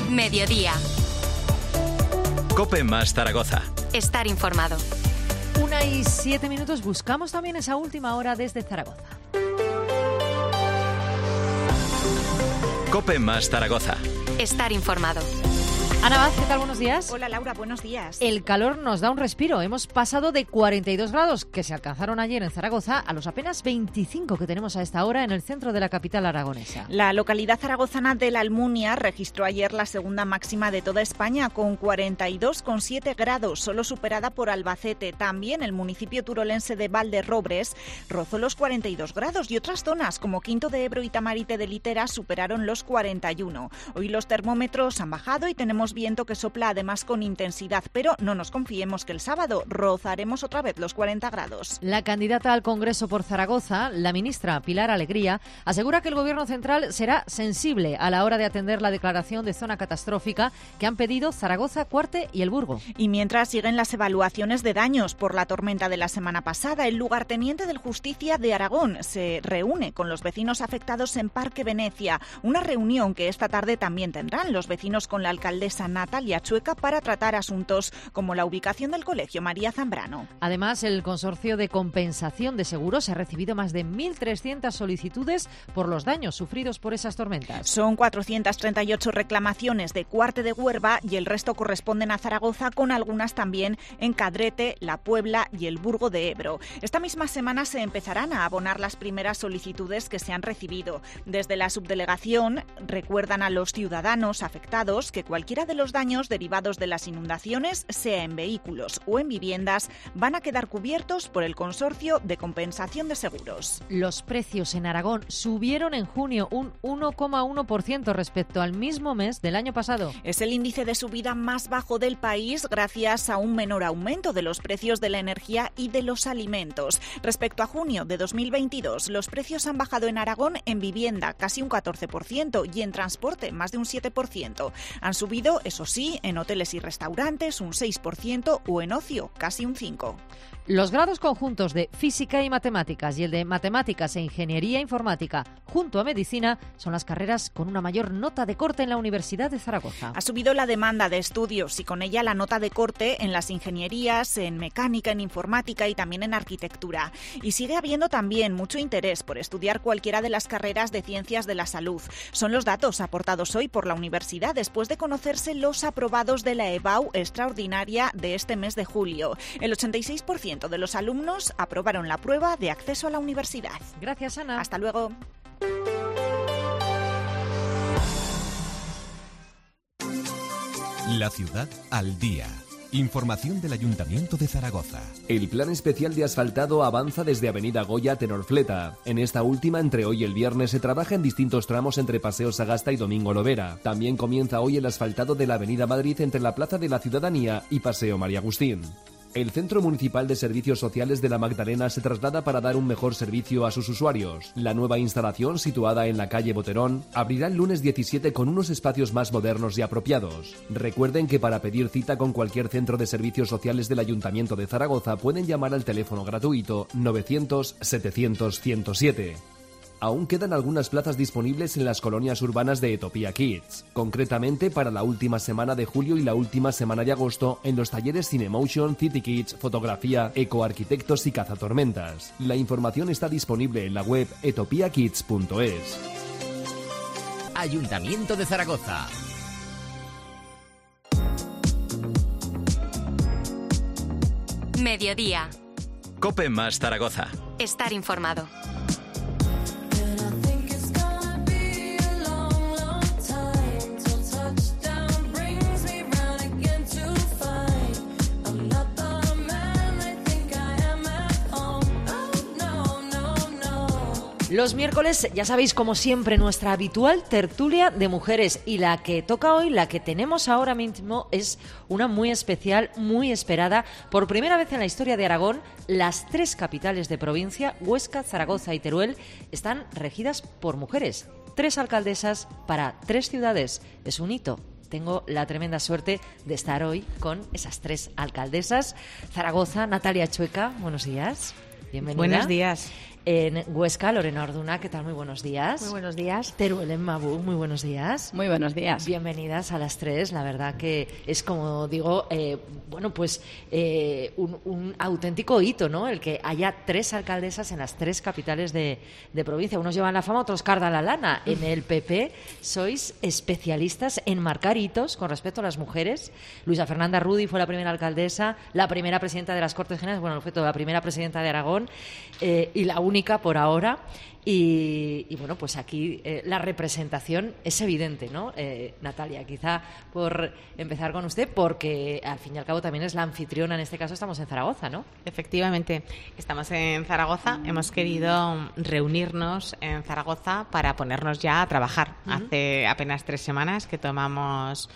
Mediodía. COPE más Zaragoza. Estar informado. 1:07. Buscamos también esa última hora desde Zaragoza. COPE más Zaragoza. Estar informado. Ana Vaz, ¿qué tal? Buenos días. Hola Laura, buenos días. El calor nos da un respiro. Hemos pasado de 42 grados que se alcanzaron ayer en Zaragoza a los apenas 25 que tenemos a esta hora en el centro de la capital aragonesa. La localidad zaragozana de La Almunia registró ayer la segunda máxima de toda España con 42,7 grados, solo superada por Albacete. También el municipio turolense de Valderrobres rozó los 42 grados y otras zonas como Quinto de Ebro y Tamarite de Litera superaron los 41. Hoy los termómetros han bajado y tenemos viento que sopla además con intensidad, pero no nos confiemos que el sábado rozaremos otra vez los 40 grados. La candidata al Congreso por Zaragoza, la ministra Pilar Alegría, asegura que el Gobierno central será sensible a la hora de atender la declaración de zona catastrófica que han pedido Zaragoza, Cuarte y El Burgo. Y mientras siguen las evaluaciones de daños por la tormenta de la semana pasada, el lugarteniente del Justicia de Aragón se reúne con los vecinos afectados en Parque Venecia, una reunión que esta tarde también tendrán los vecinos con la alcaldesa Natalia Chueca para tratar asuntos como la ubicación del colegio María Zambrano. Además, el Consorcio de Compensación de Seguros ha recibido más de 1.300 solicitudes por los daños sufridos por esas tormentas. Son 438 reclamaciones de Cuarte de Huerva y el resto corresponden a Zaragoza, con algunas también en Cadrete, La Puebla y El Burgo de Ebro. Esta misma semana se empezarán a abonar las primeras solicitudes que se han recibido. Desde la subdelegación recuerdan a los ciudadanos afectados que cualquiera de los daños derivados de las inundaciones, sea en vehículos o en viviendas, van a quedar cubiertos por el Consorcio de Compensación de Seguros. Los precios en Aragón subieron en junio un 1,1% respecto al mismo mes del año pasado. Es el índice de subida más bajo del país gracias a un menor aumento de los precios de la energía y de los alimentos. Respecto a junio de 2022, los precios han bajado en Aragón en vivienda casi un 14% y en transporte más de un 7%. Han subido, eso sí, en hoteles y restaurantes un 6% o en ocio casi un 5%. Los grados conjuntos de Física y Matemáticas y el de Matemáticas e Ingeniería Informática junto a Medicina son las carreras con una mayor nota de corte en la Universidad de Zaragoza. Ha subido la demanda de estudios y con ella la nota de corte en las ingenierías, en mecánica, en informática y también en arquitectura. Y sigue habiendo también mucho interés por estudiar cualquiera de las carreras de ciencias de la salud. Son los datos aportados hoy por la universidad después de conocerse los aprobados de la EBAU extraordinaria de este mes de julio. El 86% de los alumnos aprobaron la prueba de acceso a la universidad. Gracias, Ana. Hasta luego. La ciudad al día. Información del Ayuntamiento de Zaragoza. El plan especial de asfaltado avanza desde Avenida Goya a Tenorfleta. En esta última, entre hoy y el viernes, se trabaja en distintos tramos entre Paseo Sagasta y Domingo Lovera. También comienza hoy el asfaltado de la Avenida Madrid entre la Plaza de la Ciudadanía y Paseo María Agustín. El Centro Municipal de Servicios Sociales de la Magdalena se traslada para dar un mejor servicio a sus usuarios. La nueva instalación, situada en la calle Boterón, abrirá el lunes 17 con unos espacios más modernos y apropiados. Recuerden que para pedir cita con cualquier centro de servicios sociales del Ayuntamiento de Zaragoza pueden llamar al teléfono gratuito 900 700 107. Aún quedan algunas plazas disponibles en las colonias urbanas de Etopía Kids, concretamente para la última semana de julio y la última semana de agosto en los talleres Cinemotion, City Kids, Fotografía, Ecoarquitectos y Cazatormentas. La información está disponible en la web etopiakids.es. Ayuntamiento de Zaragoza. Mediodía. COPE más Zaragoza. Estar informado. Los miércoles, ya sabéis, como siempre, nuestra habitual tertulia de mujeres, y la que toca hoy, la que tenemos ahora mismo, es una muy especial, muy esperada. Por primera vez en la historia de Aragón, las tres capitales de provincia, Huesca, Zaragoza y Teruel, están regidas por mujeres. 3 alcaldesas para 3 ciudades. Es un hito. Tengo la tremenda suerte de estar hoy con esas 3 alcaldesas. Zaragoza, Natalia Chueca, buenos días. Bienvenida. Buenos días. en Huesca, Lorena Orduna, ¿qué tal? Muy buenos días. Muy buenos días. Teruel en Mabú, muy buenos días. Muy buenos días. Bienvenidas a las tres. La verdad que es, como digo, un auténtico hito, ¿no? El que haya 3 alcaldesas en las 3 capitales de provincia. Unos llevan la fama, otros cardan la lana. En el PP sois especialistas en marcar hitos con respecto a las mujeres. Luisa Fernanda Rudi fue la primera alcaldesa, la primera presidenta de las Cortes Generales, bueno, fue la primera presidenta de Aragón y la única por ahora. Y bueno, pues aquí la representación es evidente, ¿no? Natalia, quizá por empezar con usted, porque al fin y al cabo también es la anfitriona, en este caso estamos en Zaragoza, ¿no? Efectivamente, estamos en Zaragoza. Hemos querido reunirnos en Zaragoza para ponernos ya a trabajar. Hace apenas 3 semanas que tomamos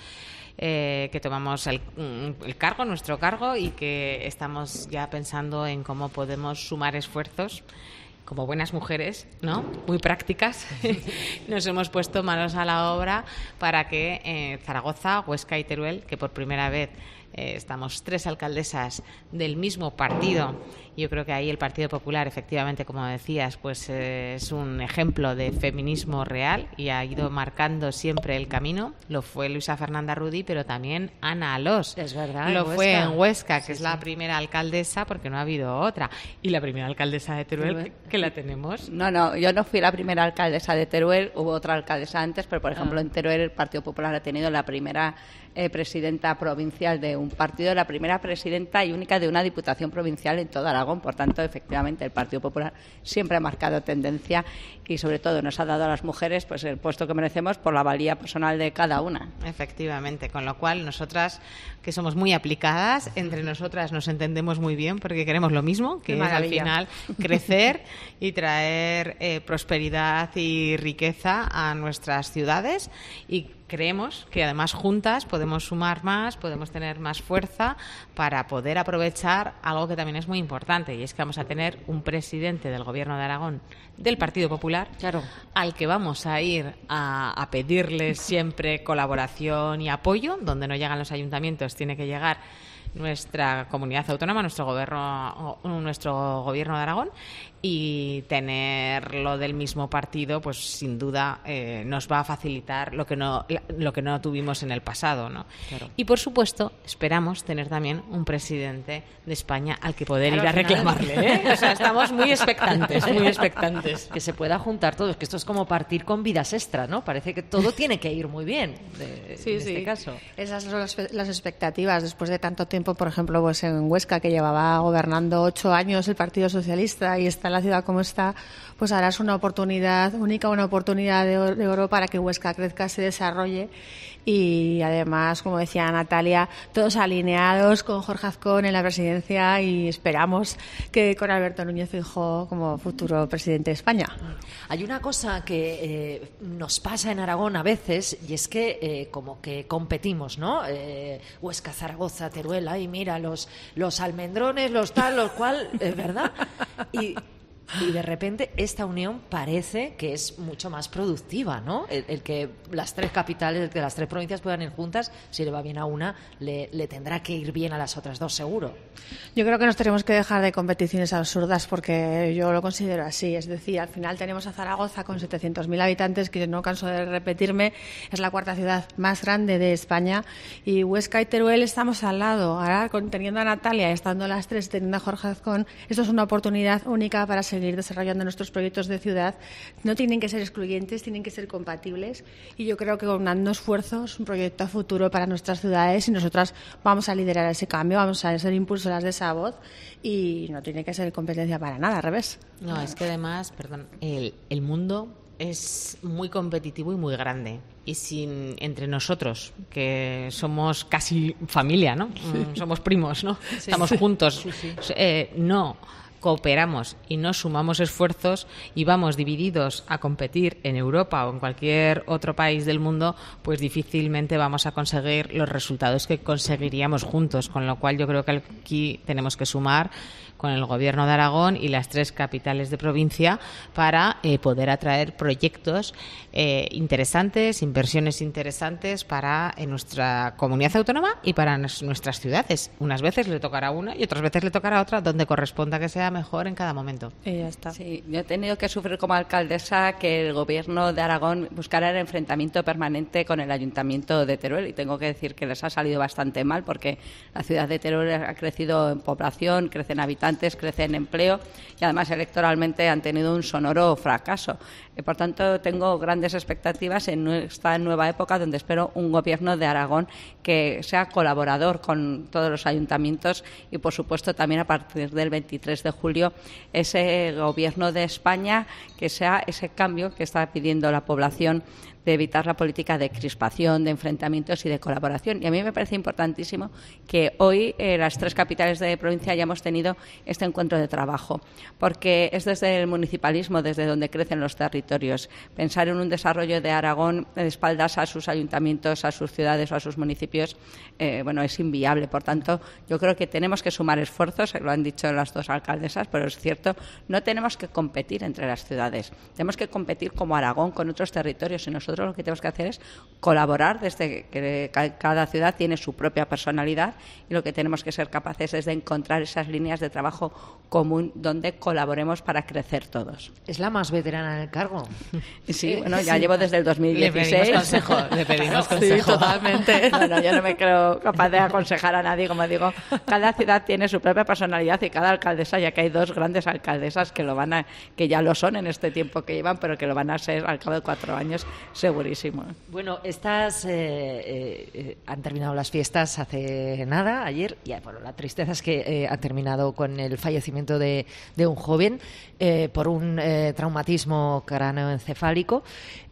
el cargo, nuestro cargo, y que estamos ya pensando en cómo podemos sumar esfuerzos. Como buenas mujeres, ¿no? Muy prácticas, nos hemos puesto manos a la obra para que Zaragoza, Huesca y Teruel, que por primera vez estamos 3 alcaldesas del mismo partido. Yo creo que ahí el Partido Popular, efectivamente, como decías, pues es un ejemplo de feminismo real y ha ido marcando siempre el camino. Lo fue Luisa Fernanda Rudi, pero también Ana Alós. Es verdad. Lo fue en Huesca, que sí, es la primera alcaldesa, porque no ha habido otra. Y la primera alcaldesa de Teruel, que la tenemos. No, yo no fui la primera alcaldesa de Teruel, hubo otra alcaldesa antes, pero por ejemplo en Teruel el Partido Popular ha tenido la primera presidenta provincial de un partido, la primera presidenta y única de una diputación provincial en todo Aragón. Por tanto, efectivamente, el Partido Popular siempre ha marcado tendencia y, sobre todo, nos ha dado a las mujeres pues el puesto que merecemos por la valía personal de cada una. Efectivamente, con lo cual nosotras, que somos muy aplicadas, entre nosotras nos entendemos muy bien porque queremos lo mismo, que es al final crecer y traer prosperidad y riqueza a nuestras ciudades, y creemos que además juntas podemos sumar más, podemos tener más fuerza para poder aprovechar algo que también es muy importante, y es que vamos a tener un presidente del Gobierno de Aragón del Partido Popular, claro, al que vamos a ir a pedirle siempre colaboración y apoyo. Donde no llegan los ayuntamientos tiene que llegar nuestra comunidad autónoma, nuestro gobierno de Aragón, y tenerlo del mismo partido, pues sin duda nos va a facilitar lo que no tuvimos en el pasado, ¿no? Claro. Y por supuesto esperamos tener también un presidente de España al que poder ir a reclamarle, ¿eh? O sea, estamos muy expectantes, que se pueda juntar todos, que esto es como partir con vidas extra, ¿no? Parece que todo tiene que ir muy bien en este caso. Esas son las expectativas después de tanto tiempo. Por ejemplo, pues en Huesca, que llevaba gobernando 8 años el Partido Socialista y está en la ciudad como está, pues ahora es una oportunidad de oro para que Huesca crezca, se desarrolle, y además, como decía Natalia, todos alineados con Jorge Azcón en la presidencia, y esperamos que con Alberto Núñez Feijóo como futuro presidente de España. Hay una cosa que nos pasa en Aragón a veces, y es que como que competimos, ¿no? Huesca, Zaragoza, Teruel, ay, mira, los almendrones, los tal, los cual, ¿verdad? Y de repente esta unión parece que es mucho más productiva, ¿no? El que las 3 capitales, el que las 3 provincias puedan ir juntas, si le va bien a una, le tendrá que ir bien a las otras 2, seguro. Yo creo que nos tenemos que dejar de competiciones absurdas, porque yo lo considero así. Es decir, al final tenemos a Zaragoza con 700.000 habitantes, que no canso de repetirme, es la 4ª ciudad más grande de España, y Huesca y Teruel estamos al lado. Ahora, teniendo a Natalia, estando las 3, teniendo a Jorge Azcón, esto es una oportunidad única para seguir desarrollando nuestros proyectos de ciudad. No tienen que ser excluyentes, tienen que ser compatibles, y yo creo que con dando esfuerzos, un proyecto a futuro para nuestras ciudades, y nosotras vamos a liderar ese cambio, vamos a ser impulsoras de esa voz, y no tiene que ser competencia para nada, al revés. No, es que además, el mundo es muy competitivo y muy grande, y sin entre nosotros, que somos casi familia, ¿no? Sí. Somos primos, ¿no? Sí. Estamos juntos. Sí. No cooperamos y no sumamos esfuerzos y vamos divididos a competir en Europa o en cualquier otro país del mundo, pues difícilmente vamos a conseguir los resultados que conseguiríamos juntos, con lo cual yo creo que aquí tenemos que sumar con el Gobierno de Aragón y las 3 capitales de provincia para poder atraer proyectos interesantes, inversiones interesantes para nuestra comunidad autónoma y para nuestras ciudades. Unas veces le tocará una y otras veces le tocará otra, donde corresponda que sea mejor en cada momento. Y ya está. Sí, yo he tenido que sufrir como alcaldesa que el Gobierno de Aragón buscara el enfrentamiento permanente con el Ayuntamiento de Teruel, y tengo que decir que les ha salido bastante mal, porque la ciudad de Teruel ha crecido en población, crece en habitantes, crece en empleo, y además electoralmente han tenido un sonoro fracaso. Por tanto, tengo grandes expectativas en esta nueva época, donde espero un Gobierno de Aragón que sea colaborador con todos los ayuntamientos, y, por supuesto, también a partir del 23 de julio, ese Gobierno de España que sea ese cambio que está pidiendo la población, de evitar la política de crispación, de enfrentamientos y de colaboración. Y a mí me parece importantísimo que hoy las 3 capitales de provincia hayamos tenido este encuentro de trabajo, porque es desde el municipalismo desde donde crecen los territorios. Pensar en un desarrollo de Aragón de espaldas a sus ayuntamientos, a sus ciudades o a sus municipios, es inviable. Por tanto, yo creo que tenemos que sumar esfuerzos, lo han dicho las 2 alcaldesas, pero es cierto, no tenemos que competir entre las ciudades, tenemos que competir como Aragón con otros territorios, y nosotros lo que tenemos que hacer es colaborar, desde que cada ciudad tiene su propia personalidad, y lo que tenemos que ser capaces es de encontrar esas líneas de trabajo común donde colaboremos para crecer todos. Es la más veterana en el cargo. Sí, bueno, ya llevo desde el 2016. Le pedimos consejo. Sí, totalmente. Bueno, yo no me creo capaz de aconsejar a nadie, como digo. Cada ciudad tiene su propia personalidad, y cada alcaldesa, ya que hay 2 grandes alcaldesas que ya lo son en este tiempo que llevan, pero que lo van a ser al cabo de 4 años, segurísimo. Bueno, estas han terminado las fiestas hace nada, ayer, y bueno, la tristeza es que han terminado con el fallecimiento de un joven por un traumatismo craneoencefálico,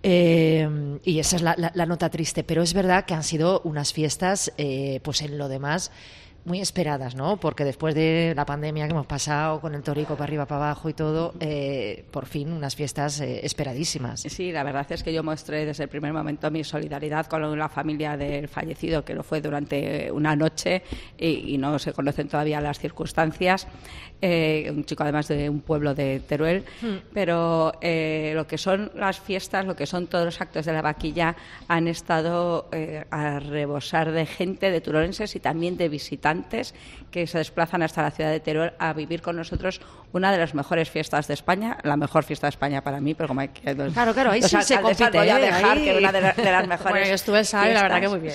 y esa es la nota triste, pero es verdad que han sido unas fiestas, pues en lo demás, muy esperadas, ¿no? Porque después de la pandemia que hemos pasado con el torico para arriba, para abajo y todo, por fin unas fiestas esperadísimas. Sí, la verdad es que yo mostré desde el primer momento mi solidaridad con la familia del fallecido, que lo fue durante una noche, y no se conocen todavía las circunstancias. Un chico además de un pueblo de Teruel, pero lo que son las fiestas, lo que son todos los actos de la vaquilla, han estado a rebosar de gente, de turolenses y también de visitantes que se desplazan hasta la ciudad de Teruel a vivir con nosotros una de las mejores fiestas de España, la mejor fiesta de España para mí, pero como hay que claro, ahí sí se compite, voy a dejar ahí... que una de las mejores. Bueno, yo estuve el sábado y la verdad que muy bien,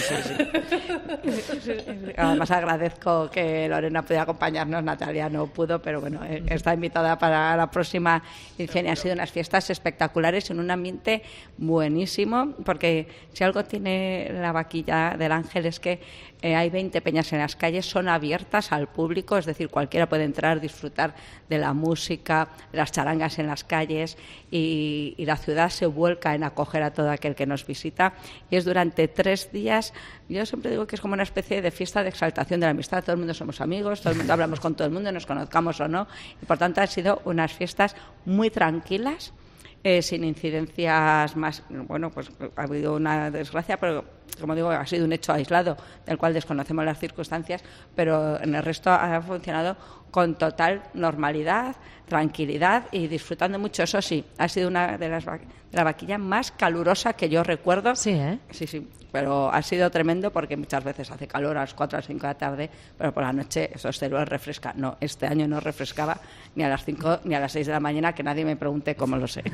Sí. Además agradezco que Lorena pudiera acompañarnos, Natalia no pudo, pero bueno, está invitada para la próxima edición, y han sido unas fiestas espectaculares en un ambiente buenísimo, porque si algo tiene la vaquilla del Ángel es que hay 20 peñas en las calles, son abiertas al público, es decir, cualquiera puede entrar, disfrutar de la música, de las charangas en las calles, y la ciudad se vuelca en acoger a todo aquel que nos visita, y es durante 3 días. Yo siempre digo que es como una especie de fiesta de exaltación de la amistad. Todo el mundo somos amigos, todo el mundo hablamos con todo el mundo, nos conozcamos o no, y por tanto han sido unas fiestas muy tranquilas, sin incidencias más. Bueno, pues ha habido una desgracia, pero como digo, ha sido un hecho aislado del cual desconocemos las circunstancias, pero en el resto ha funcionado con total normalidad, tranquilidad y disfrutando mucho. Eso sí, ha sido una de la vaquilla más calurosa que yo recuerdo. Sí, ¿eh? Sí, pero ha sido tremendo, porque muchas veces hace calor a las 4 o las 5 de la tarde, pero por la noche eso Teruel refresca. No, este año no refrescaba ni a las 5 ni a las 6 de la mañana, que nadie me pregunte cómo lo sé.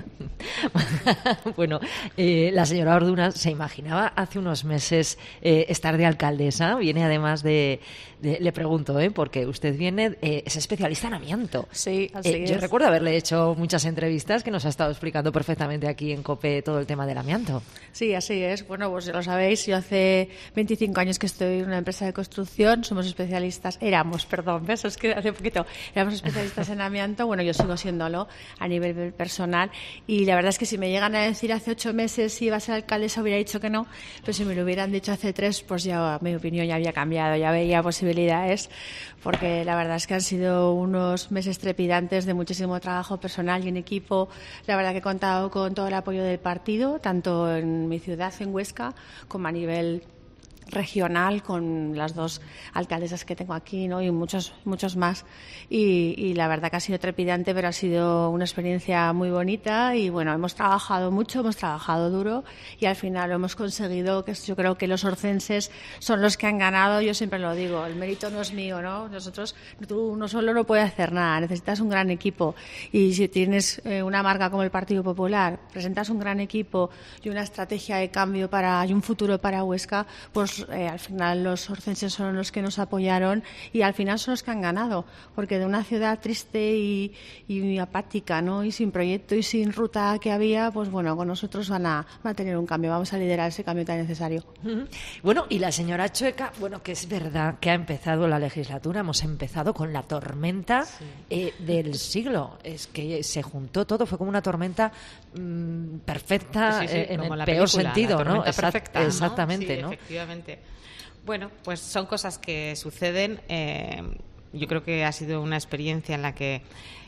Bueno, la señora Orduna se imaginaba hace unos meses estar de alcaldesa. Viene además le pregunto, porque usted viene, es especialista en amianto. Sí, así es. Yo recuerdo haberle hecho muchas entrevistas que nos ha estado explicando perfectamente aquí en COPE todo el tema del amianto. Sí, así es. Bueno, pues ya lo sabéis, yo hace 25 años que estoy en una empresa de construcción, éramos especialistas en amianto. Bueno, yo sigo siéndolo a nivel personal, y la verdad es que si me llegan a decir hace 8 meses si iba a ser alcaldesa, hubiera dicho que no, pero si me lo hubieran dicho hace 3, pues ya mi opinión ya había cambiado, ya veía posibilidades, porque la verdad es que han sido unos meses trepidantes de muchísimo trabajo personal y en equipo. La verdad que he contado con todo el apoyo del partido, tanto en mi ciudad, en Huesca, como a nivel regional con las 2 alcaldesas que tengo aquí, ¿no? Y muchos más. Y la verdad que ha sido trepidante, pero ha sido una experiencia muy bonita y bueno, hemos trabajado mucho, hemos trabajado duro y al final lo hemos conseguido, que yo creo que los orcenses son los que han ganado. Yo siempre lo digo, el mérito no es mío, ¿no? Tú no solo no puedes hacer nada, necesitas un gran equipo y si tienes una marca como el Partido Popular, presentas un gran equipo y una estrategia de cambio y un futuro para Huesca, pues al final los orcenses son los que nos apoyaron y al final son los que han ganado, porque de una ciudad triste y apática, ¿no? Y sin proyecto y sin ruta que había, pues bueno, con nosotros van a tener un cambio, vamos a liderar ese cambio tan necesario. Bueno, y la señora Chueca, bueno, que es verdad que ha empezado la legislatura, hemos empezado con la tormenta del siglo, es que se juntó todo, fue como una tormenta perfecta, en el peor sentido, ¿no? Perfecta, exactamente, sí, ¿no? Efectivamente. Bueno, pues son cosas que suceden. Yo creo que ha sido una experiencia en la que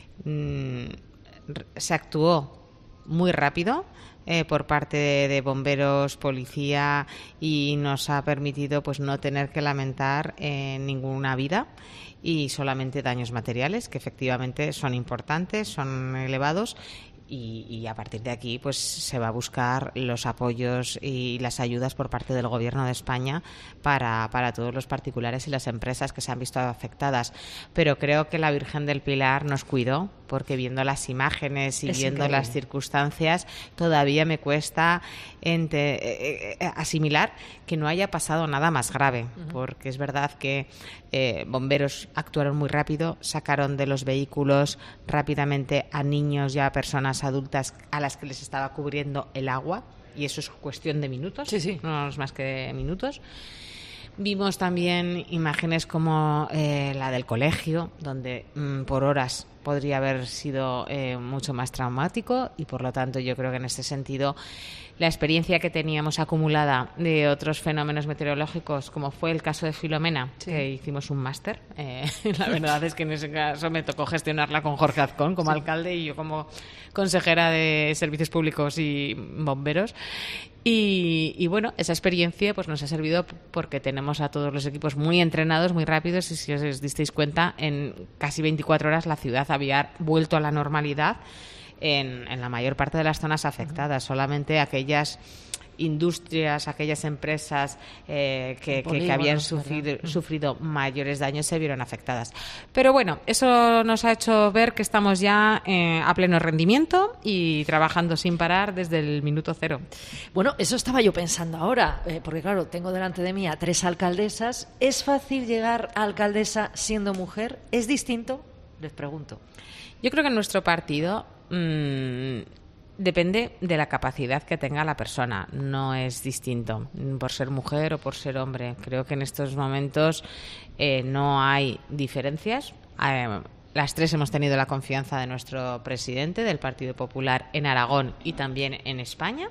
se actuó muy rápido por parte de bomberos, policía, y nos ha permitido pues no tener que lamentar ninguna vida y solamente daños materiales, que efectivamente son importantes, son elevados. Y a partir de aquí pues se va a buscar los apoyos y las ayudas por parte del Gobierno de España para todos los particulares y las empresas que se han visto afectadas. Pero creo que la Virgen del Pilar nos cuidó, porque viendo las imágenes y viendo las circunstancias todavía me cuesta asimilar que no haya pasado nada más grave, porque es verdad que bomberos actuaron muy rápido, sacaron de los vehículos rápidamente a niños y a personas adultas a las que les estaba cubriendo el agua, y eso es cuestión de minutos, no es más que minutos. Vimos también imágenes como la del colegio, donde por horas podría haber sido mucho más traumático, y por lo tanto yo creo que en este sentido la experiencia que teníamos acumulada de otros fenómenos meteorológicos, como fue el caso de Filomena, que hicimos un máster. La verdad es que en ese caso me tocó gestionarla con Jorge Azcón como alcalde y yo como consejera de Servicios Públicos y Bomberos. Y bueno, esa experiencia pues nos ha servido porque tenemos a todos los equipos muy entrenados, muy rápidos, y si os disteis cuenta, en casi 24 horas la ciudad había vuelto a la normalidad en la mayor parte de las zonas afectadas. Solamente aquellas industrias, aquellas empresas que habían sufrido mayores daños se vieron afectadas. Pero bueno, eso nos ha hecho ver que estamos ya a pleno rendimiento y trabajando sin parar desde el minuto cero. Bueno, eso estaba yo pensando ahora, porque claro, tengo delante de mí a 3 alcaldesas. ¿Es fácil llegar a alcaldesa siendo mujer? ¿Es distinto? Les pregunto. Yo creo que en nuestro partido depende de la capacidad que tenga la persona, no es distinto por ser mujer o por ser hombre. Creo que en estos momentos no hay diferencias. Las 3 hemos tenido la confianza de nuestro presidente del Partido Popular en Aragón y también en España.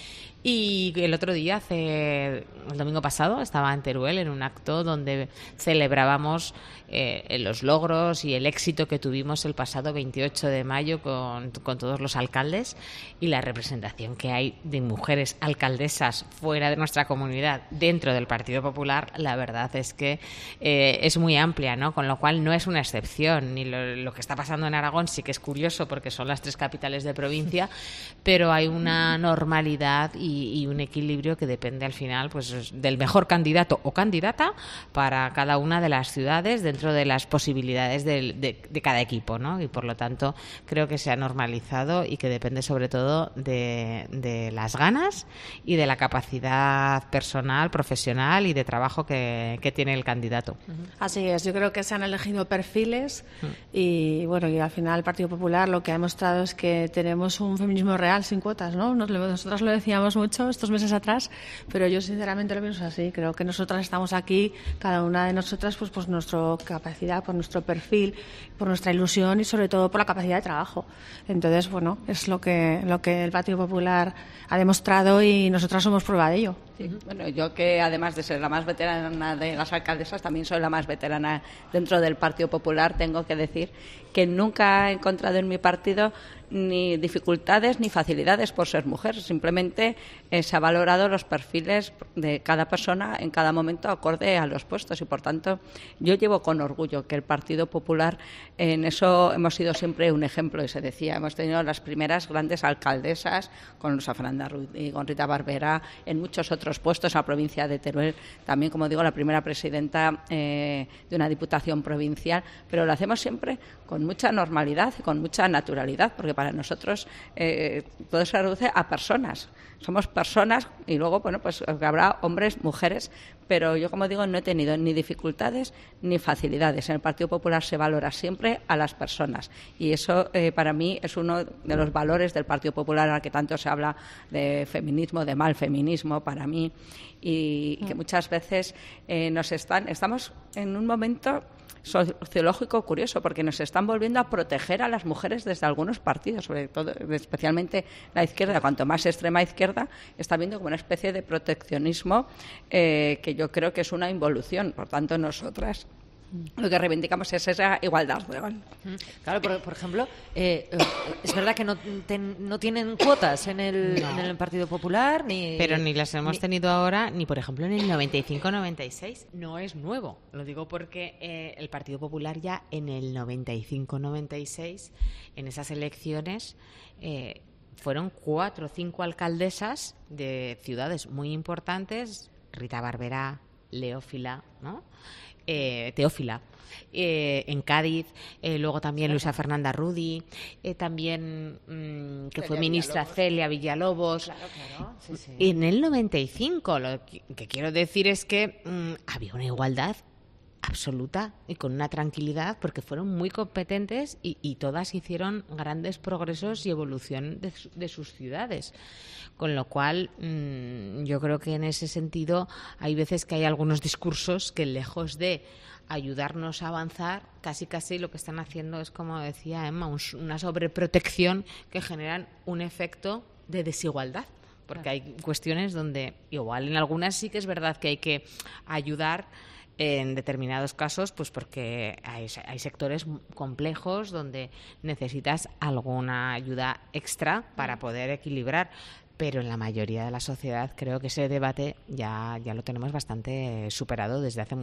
Y el otro día, el domingo pasado, estaba en Teruel en un acto donde celebrábamos los logros y el éxito que tuvimos el pasado 28 de mayo con todos los alcaldes, y la representación que hay de mujeres alcaldesas fuera de nuestra comunidad, dentro del Partido Popular. La verdad es que es muy amplia, ¿no? Con lo cual no es una excepción. Ni lo que está pasando en Aragón sí que es curioso porque son las 3 capitales de provincia, pero hay una normalidad y un equilibrio que depende al final pues del mejor candidato o candidata para cada una de las ciudades dentro de las posibilidades de cada equipo, ¿no? Y por lo tanto creo que se ha normalizado y que depende sobre todo de las ganas y de la capacidad personal, profesional y de trabajo que tiene el candidato. Así es, yo creo que se han elegido perfiles y bueno, y al final el Partido Popular lo que ha demostrado es que tenemos un feminismo real sin cuotas, ¿no? Nosotras lo decíamos mucho estos meses atrás, pero yo sinceramente lo pienso así. Creo que nosotras estamos aquí, cada una de nosotras, pues por nuestra capacidad, por nuestro perfil, por nuestra ilusión y sobre todo por la capacidad de trabajo. Entonces, bueno, es lo que el Partido Popular ha demostrado y nosotras somos prueba de ello. Sí. Bueno, yo que además de ser la más veterana de las alcaldesas, también soy la más veterana dentro del Partido Popular. Tengo que decir que nunca he encontrado en mi partido ni dificultades ni facilidades por ser mujer. Simplemente se ha valorado los perfiles de cada persona en cada momento acorde a los puestos y, por tanto, yo llevo con orgullo que el Partido Popular en eso hemos sido siempre un ejemplo. Y se decía, hemos tenido las primeras grandes alcaldesas con Luisa Fernanda Ruiz y con Rita Barberá, en muchos otros puestos en la provincia de Teruel, también, como digo, la primera presidenta de una diputación provincial, pero lo hacemos siempre con mucha normalidad y con mucha naturalidad, porque para nosotros todo se reduce a personas. Somos personas y luego, bueno, pues habrá hombres, mujeres, pero yo, como digo, no he tenido ni dificultades ni facilidades. En el Partido Popular se valora siempre a las personas y eso para mí es uno de los valores del Partido Popular, al que tanto se habla de feminismo, de mal feminismo, para mí, y que muchas veces estamos en un momento sociológico curioso, porque nos están volviendo a proteger a las mujeres desde algunos partidos, sobre todo, especialmente la izquierda. Cuanto más extrema izquierda, está viendo como una especie de proteccionismo que yo creo que es una involución. Por tanto, nosotras lo que reivindicamos es esa igualdad. Claro, por ejemplo, es verdad que no tienen cuotas en el Partido Popular, pero ni las hemos tenido ahora, ni por ejemplo en el 95-96. No es nuevo, lo digo porque el Partido Popular ya en el 95-96, en esas elecciones, fueron 4 o 5 alcaldesas de ciudades muy importantes, Rita Barberá, Leófila, ¿no? Teófila, en Cádiz, luego también Luisa Fernanda Rudy, también que fue ministra Celia Villalobos. Claro. Sí. En el 95, lo que quiero decir es que había una igualdad absoluta y con una tranquilidad, porque fueron muy competentes y todas hicieron grandes progresos y evolución de sus ciudades. Con lo cual, yo creo que en ese sentido hay veces que hay algunos discursos que, lejos de ayudarnos a avanzar, casi lo que están haciendo es, como decía Emma, una sobreprotección que generan un efecto de desigualdad. Porque hay cuestiones donde, igual en algunas sí que es verdad que hay que ayudar en determinados casos, pues porque hay sectores complejos donde necesitas alguna ayuda extra para poder equilibrar. Pero en la mayoría de la sociedad creo que ese debate ya lo tenemos bastante superado desde hace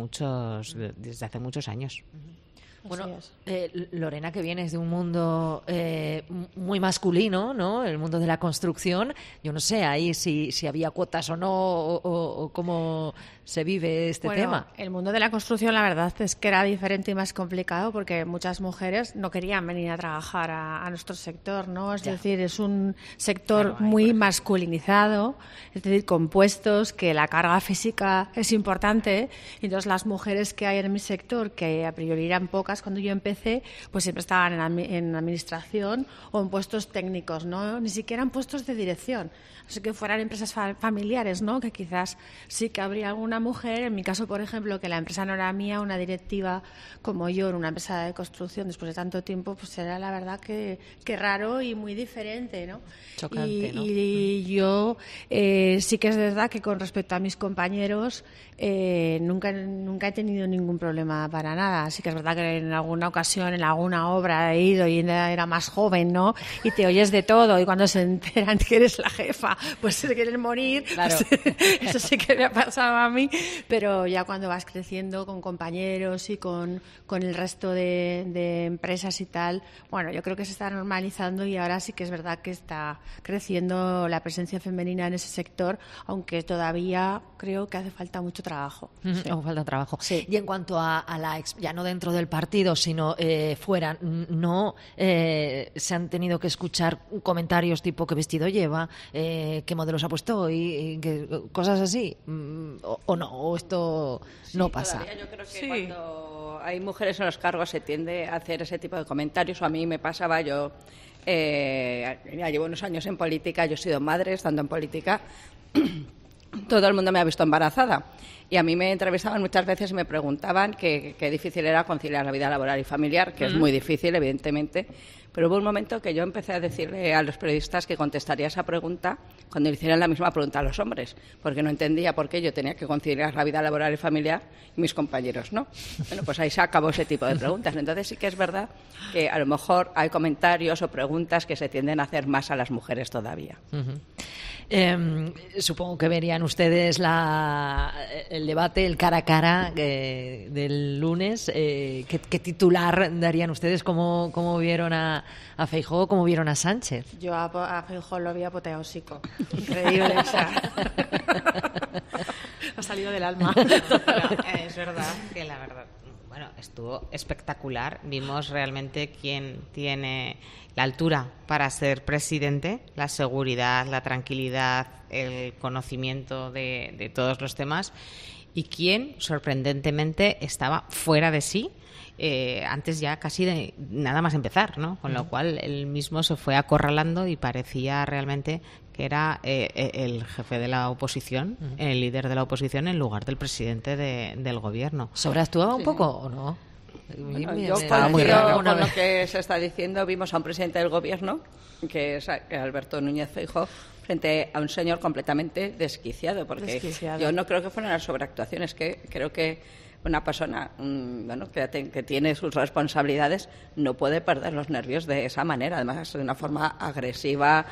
muchos años. Bueno, Lorena, que vienes de un mundo muy masculino, ¿no? El mundo de la construcción. Yo no sé ahí si había cuotas o no, o cómo se vive este tema. El mundo de la construcción, la verdad es que era diferente y más complicado, porque muchas mujeres no querían venir a trabajar a nuestro sector, ¿no? Es decir, es un sector muy masculinizado, es decir, con puestos que la carga física es importante. Entonces, las mujeres que hay en mi sector, que a priori eran pocas cuando yo empecé, pues siempre estaban en administración o en puestos técnicos, ¿no? Ni siquiera en puestos de dirección. Así que fueran empresas familiares, ¿no? Que quizás sí que habría alguna mujer. En mi caso, por ejemplo, que la empresa no era mía, una directiva como yo en una empresa de construcción después de tanto tiempo, pues era la verdad que raro y muy diferente, ¿no? Chocante, ¿no? Y yo sí que es verdad que con respecto a mis compañeros nunca he tenido ningún problema para nada. Sí que es verdad que en alguna ocasión, en alguna obra he ido y era más joven, ¿no? Y te oyes de todo, y cuando se enteran que eres la jefa, pues se quieren morir. Claro. Pues, eso sí que me ha pasado a mí, pero ya cuando vas creciendo con compañeros y con el resto de empresas y tal, bueno, yo creo que se está normalizando y ahora sí que es verdad que está creciendo la presencia femenina en ese sector, aunque todavía creo que hace falta mucho trabajo. Sí. Falta trabajo. Sí. Y en cuanto a ya no dentro del partido, sino fuera, ¿no se han tenido que escuchar comentarios tipo qué vestido lleva, qué modelos ha puesto hoy, cosas así? ¿O no? ¿O esto no pasa? Todavía yo creo que cuando hay mujeres en los cargos se tiende a hacer ese tipo de comentarios, o a mí me pasaba. Yo ya llevo unos años en política, yo he sido madre estando en política todo el mundo me ha visto embarazada. Y a mí me entrevistaban muchas veces y me preguntaban qué difícil era conciliar la vida laboral y familiar, que es muy difícil, evidentemente. Pero hubo un momento que yo empecé a decirle a los periodistas que contestaría esa pregunta cuando le hicieran la misma pregunta a los hombres, porque no entendía por qué yo tenía que conciliar la vida laboral y familiar y mis compañeros no. Bueno, pues ahí se acabó ese tipo de preguntas. Entonces sí que es verdad que a lo mejor hay comentarios o preguntas que se tienden a hacer más a las mujeres todavía. Supongo que verían ustedes el debate, el cara a cara del lunes. ¿Qué titular darían ustedes? ¿Cómo vieron a Feijóo? ¿Cómo vieron a Sánchez? Yo a Feijóo lo vi apoteósico. Increíble. Ha salido del alma. Es verdad que la verdad, bueno, estuvo espectacular. Vimos realmente quién tiene la altura para ser presidente, la seguridad, la tranquilidad, el conocimiento de todos los temas, y quién, sorprendentemente, estaba fuera de sí antes ya casi de nada más empezar, ¿no? Con lo cual él mismo se fue acorralando y parecía realmente que era el jefe de la oposición, el líder de la oposición, en lugar del presidente del gobierno. ¿Sobreactuaba un poco o no? Bueno, yo coincido con lo que se está diciendo. Vimos a un presidente del gobierno, que es Alberto Núñez Feijóo, frente a un señor completamente desquiciado, porque yo no creo que fueran las sobreactuaciones, que creo que una persona que tiene sus responsabilidades no puede perder los nervios de esa manera, además de una forma agresiva,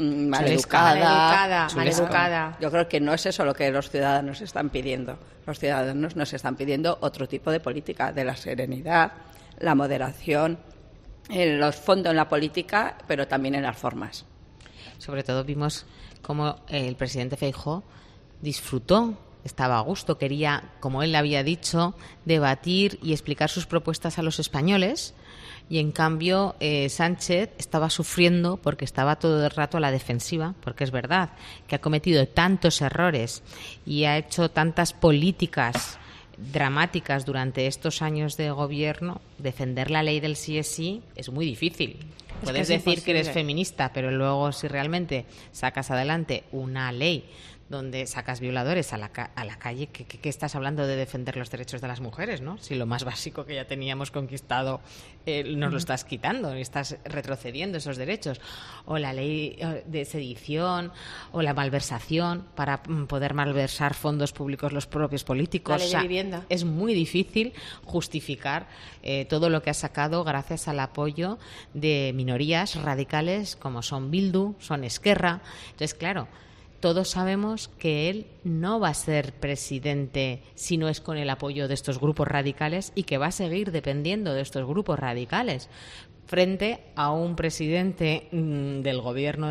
maleducada. Yo creo que no es eso lo que los ciudadanos están pidiendo. Los ciudadanos nos están pidiendo otro tipo de política, de la serenidad, la moderación, los fondos en la política, pero también en las formas. Sobre todo vimos cómo el presidente Feijóo disfrutó, estaba a gusto, quería, como él había dicho, debatir y explicar sus propuestas a los españoles. Y en cambio Sánchez estaba sufriendo porque estaba todo el rato a la defensiva, porque es verdad que ha cometido tantos errores y ha hecho tantas políticas dramáticas durante estos años de gobierno. Defender la ley del sí es sí es muy difícil. Puedes decir que eres feminista, pero luego si realmente sacas adelante una ley donde sacas violadores a la calle, ¿qué estás hablando de defender los derechos de las mujeres, ¿no? Si lo más básico que ya teníamos conquistado nos lo estás quitando, estás retrocediendo esos derechos. O la ley de sedición, o la malversación, para poder malversar fondos públicos los propios políticos. La ley de vivienda. Es muy difícil justificar todo lo que ha sacado gracias al apoyo de minorías radicales como son Bildu, son Esquerra. Entonces, claro, todos sabemos que él no va a ser presidente si no es con el apoyo de estos grupos radicales, y que va a seguir dependiendo de estos grupos radicales frente a un presidente del gobierno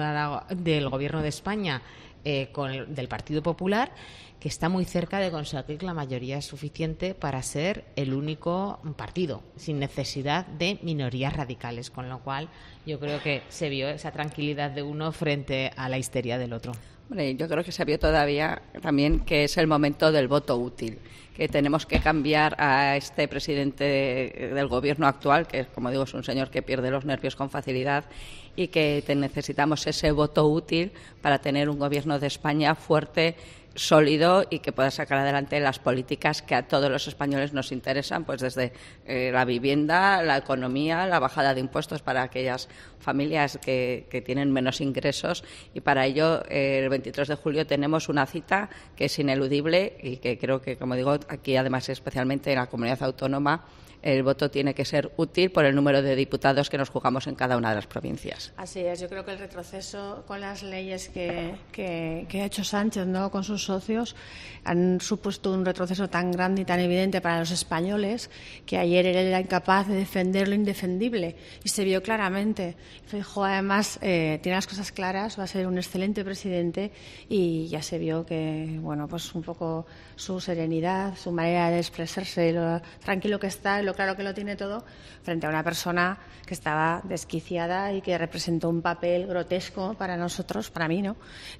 de España del Partido Popular, que está muy cerca de conseguir la mayoría suficiente para ser el único partido, sin necesidad de minorías radicales, con lo cual yo creo que se vio esa tranquilidad de uno frente a la histeria del otro. Hombre, yo creo que se vio todavía también que es el momento del voto útil, que tenemos que cambiar a este presidente del gobierno actual, que, como digo, es un señor que pierde los nervios con facilidad, y que necesitamos ese voto útil para tener un gobierno de España fuerte, sólido, y que pueda sacar adelante las políticas que a todos los españoles nos interesan, pues desde la vivienda, la economía, la bajada de impuestos para aquellas familias que tienen menos ingresos, y para ello el 23 de julio tenemos una cita que es ineludible y que creo que, como digo, aquí además especialmente en la comunidad autónoma, el voto tiene que ser útil por el número de diputados que nos jugamos en cada una de las provincias. Así es, yo creo que el retroceso con las leyes que ha hecho Sánchez, ¿no?, con sus socios, han supuesto un retroceso tan grande y tan evidente para los españoles, que ayer él era incapaz de defender lo indefendible, y se vio claramente. Feijóo, además, tiene las cosas claras, va a ser un excelente presidente, y ya se vio que, bueno, pues un poco su serenidad, su manera de expresarse, lo tranquilo que está, lo claro que lo tiene todo, frente a una persona que estaba desquiciada y que representó un papel grotesco para nosotros, para mí, ¿no?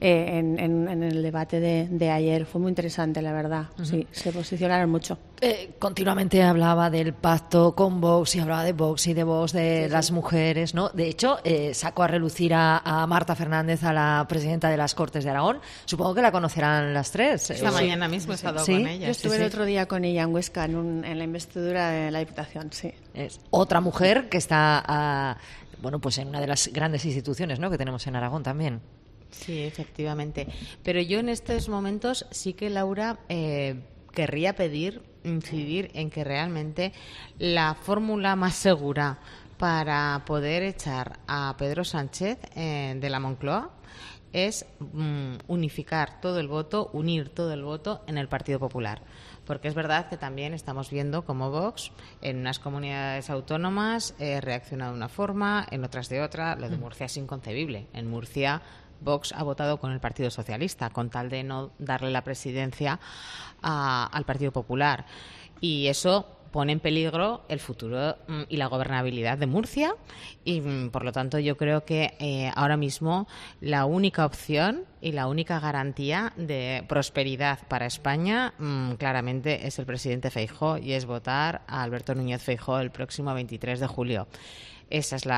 En el debate de ayer. Fue muy interesante, la verdad. Sí, se posicionaron mucho. Continuamente hablaba del pacto con Vox y hablaba de Vox y de Vox, de las mujeres, ¿no? De hecho, sacó a relucir a Marta Fernández, a la presidenta de las Cortes de Aragón. Supongo que la conocerán las tres. Esta mañana mismo he estado con ella. Yo estuve el otro día con ella en Huesca, en la investidura de la Diputación, sí. Es otra mujer que está, pues en una de las grandes instituciones, ¿no?, que tenemos en Aragón también. Sí, efectivamente. Pero yo en estos momentos sí que, Laura, querría incidir en que realmente la fórmula más segura para poder echar a Pedro Sánchez de la Moncloa es unificar todo el voto, unir todo el voto en el Partido Popular. Porque es verdad que también estamos viendo cómo Vox en unas comunidades autónomas reacciona de una forma, en otras de otra. Lo de Murcia es inconcebible. En Murcia Vox ha votado con el Partido Socialista con tal de no darle la presidencia al Partido Popular. Y eso pone en peligro el futuro y la gobernabilidad de Murcia y, por lo tanto, yo creo que ahora mismo la única opción y la única garantía de prosperidad para España claramente es el presidente Feijóo y es votar a Alberto Núñez Feijóo el próximo 23 de julio. Esa es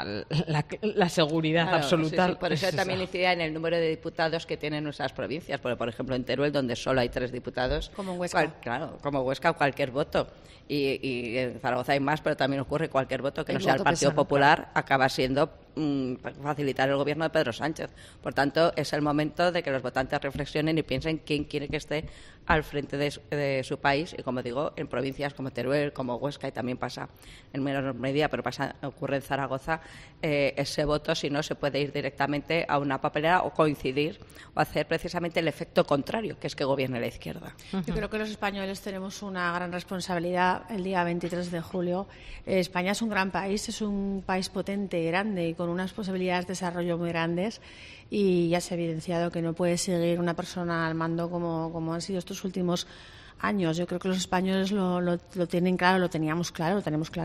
la seguridad absoluta. Sí, por eso también incide en el número de diputados que tienen nuestras provincias. Porque, por ejemplo, en Teruel, donde solo hay 3 diputados. Como en Huesca. Como Huesca, cualquier voto. Y en Zaragoza hay más, pero también ocurre cualquier voto que no sea el Partido Popular, acaba siendo facilitar el gobierno de Pedro Sánchez. Por tanto, es el momento de que los votantes reflexionen y piensen quién quiere que esté al frente de su país. Y, como digo, en provincias como Teruel, como Huesca, y también pasa en menor medida, pero ocurre en Zaragoza, ese voto, si no, se puede ir directamente a una papelera o coincidir o hacer precisamente el efecto contrario, que es que gobierne la izquierda. Yo creo que los españoles tenemos una gran responsabilidad el día 23 de julio. España es un gran país, es un país potente, grande y con unas posibilidades de desarrollo muy grandes, y ya se ha evidenciado que no puede seguir una persona al mando como han sido estos últimos años. Yo creo que los españoles lo tienen claro, lo tenemos claro.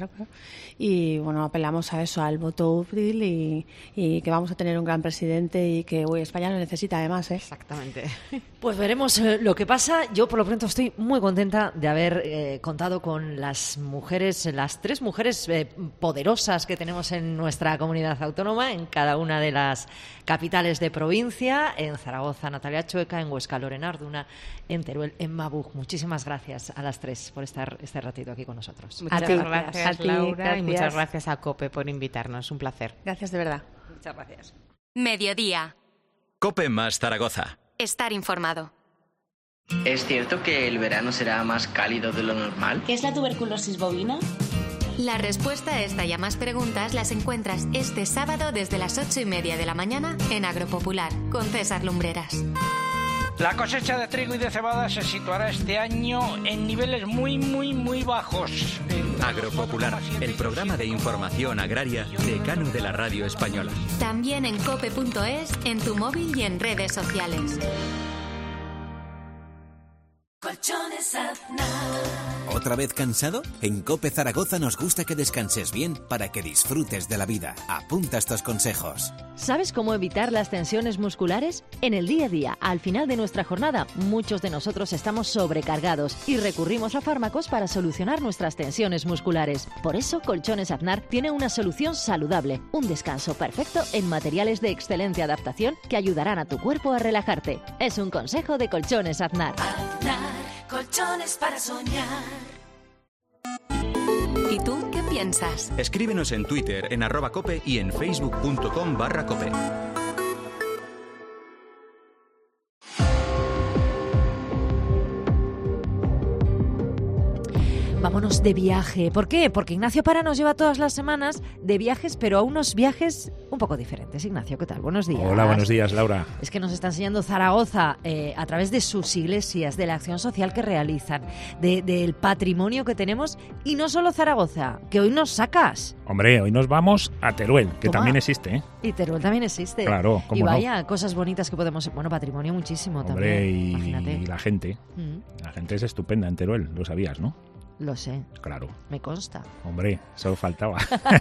Y bueno, apelamos a eso, al voto útil y que vamos a tener un gran presidente y que España lo necesita además. Exactamente. Pues veremos lo que pasa. Yo por lo pronto estoy muy contenta de haber contado con las mujeres, las 3 mujeres poderosas que tenemos en nuestra comunidad autónoma, en cada una de las capitales de provincia, en Zaragoza Natalia Chueca, en Huesca Lorena Arduna, en Teruel en Mabuj. Muchísimas gracias a las 3 por estar este ratito aquí con nosotros. Muchas gracias, Laura, y muchas gracias a COPE por invitarnos. Un placer. Gracias, de verdad. Muchas gracias. Mediodía. COPE más Zaragoza. Estar informado. ¿Es cierto que el verano será más cálido de lo normal? ¿Qué es la tuberculosis bovina? La respuesta a esta y a más preguntas las encuentras este sábado desde las 8:30 de la mañana en Agropopular con César Lumbreras. La cosecha de trigo y de cebada se situará este año en niveles muy bajos. Agropopular, el programa de información agraria decano de la radio española. También en cope.es, en tu móvil y en redes sociales. Colchones Aznar. ¿Otra vez cansado? En COPE Zaragoza nos gusta que descanses bien para que disfrutes de la vida. Apunta estos consejos. ¿Sabes cómo evitar las tensiones musculares? En el día a día, al final de nuestra jornada, muchos de nosotros estamos sobrecargados y recurrimos a fármacos para solucionar nuestras tensiones musculares. Por eso, Colchones Aznar tiene una solución saludable, un descanso perfecto en materiales de excelente adaptación que ayudarán a tu cuerpo a relajarte. Es un consejo de Colchones Aznar. Aznar, colchones para soñar. ¿Y tú qué piensas? Escríbenos en Twitter, en @cope y en facebook.com/cope. Vámonos de viaje. ¿Por qué? Porque Ignacio Parra nos lleva todas las semanas de viajes, pero a unos viajes un poco diferentes. Ignacio, ¿qué tal? Buenos días. Hola, buenos días, Laura. Es que nos está enseñando Zaragoza a través de sus iglesias, de la acción social que realizan, del patrimonio que tenemos, y no solo Zaragoza, que hoy nos sacas. Hombre, hoy nos vamos a Teruel, que también existe, ¿eh? Y Teruel también existe. Claro, cómo y vaya, no. Cosas bonitas que podemos... Bueno, patrimonio muchísimo. Hombre, también. y la gente. La gente es estupenda en Teruel, lo sabías, ¿no? Lo sé. Claro. Me consta. Hombre, solo faltaba.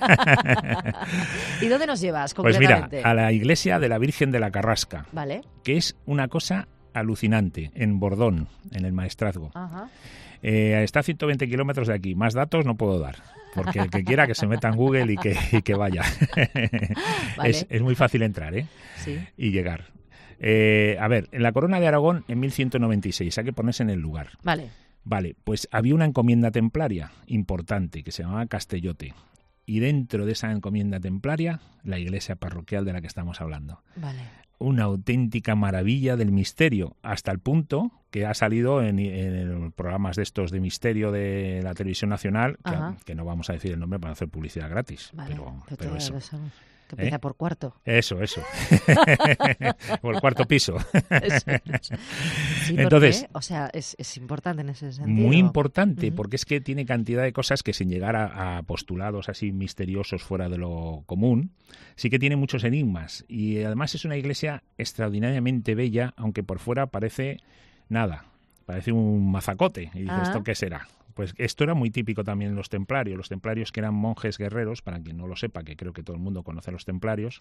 ¿Y dónde nos llevas Pues concretamente? mira, a la iglesia de la Virgen de la Carrasca. Vale. Que es una cosa alucinante, en Bordón, en el Maestrazgo. Ajá. Está a 120 kilómetros de aquí. Más datos no puedo dar, porque el que quiera que se meta en Google y que vaya. Vale. Es muy fácil entrar, Sí. y llegar. A ver, en la Corona de Aragón, en 1196, hay que ponerse en el lugar. Vale, pues había una encomienda templaria importante que se llamaba Castellote. Y dentro de esa encomienda templaria, la iglesia parroquial de la que estamos hablando. Vale. Una auténtica maravilla del misterio, hasta el punto que ha salido en programas de estos de misterio de la televisión nacional, que no vamos a decir el nombre para no hacer publicidad gratis. Vale, pero eso. Que empieza por cuarto. Eso. Por el cuarto piso. Sí, entonces, o sea, es importante en ese sentido. Muy importante, porque es que tiene cantidad de cosas que sin llegar a postulados así misteriosos fuera de lo común, sí que tiene muchos enigmas. Y además es una iglesia extraordinariamente bella, aunque por fuera parece nada. Parece un mazacote. Y dices, ¿esto qué será? Pues esto era muy típico también en los templarios que eran monjes guerreros, para quien no lo sepa, que creo que todo el mundo conoce a los templarios,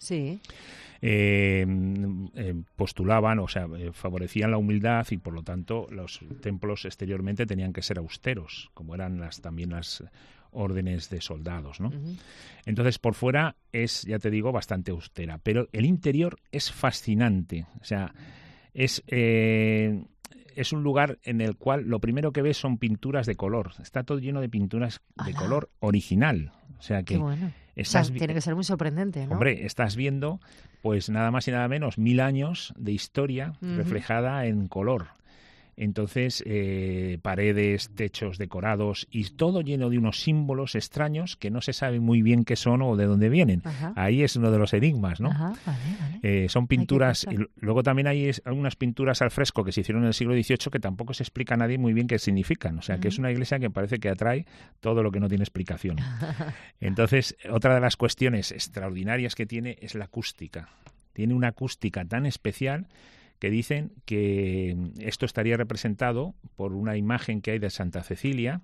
postulaban, o sea, favorecían la humildad y por lo tanto los templos exteriormente tenían que ser austeros, como eran también las órdenes de soldados, ¿no? Entonces, por fuera es, ya te digo, bastante austera, pero el interior es fascinante, o sea, es un lugar en el cual lo primero que ves son pinturas de color. Está todo lleno de pinturas de color original. O sea que tiene que ser muy sorprendente, ¿no? Hombre, estás viendo pues nada más y nada menos 1000 años de historia reflejada en color. Entonces, paredes, techos decorados y todo lleno de unos símbolos extraños que no se sabe muy bien qué son o de dónde vienen. Ahí es uno de los enigmas, ¿no? Son pinturas. Y luego también hay algunas pinturas al fresco que se hicieron en el siglo XVIII que tampoco se explica a nadie muy bien qué significan. O sea, que es una iglesia que parece que atrae todo lo que no tiene explicación. Entonces, otra de las cuestiones extraordinarias que tiene es la acústica. Tiene una acústica tan especial que dicen que esto estaría representado por una imagen que hay de Santa Cecilia,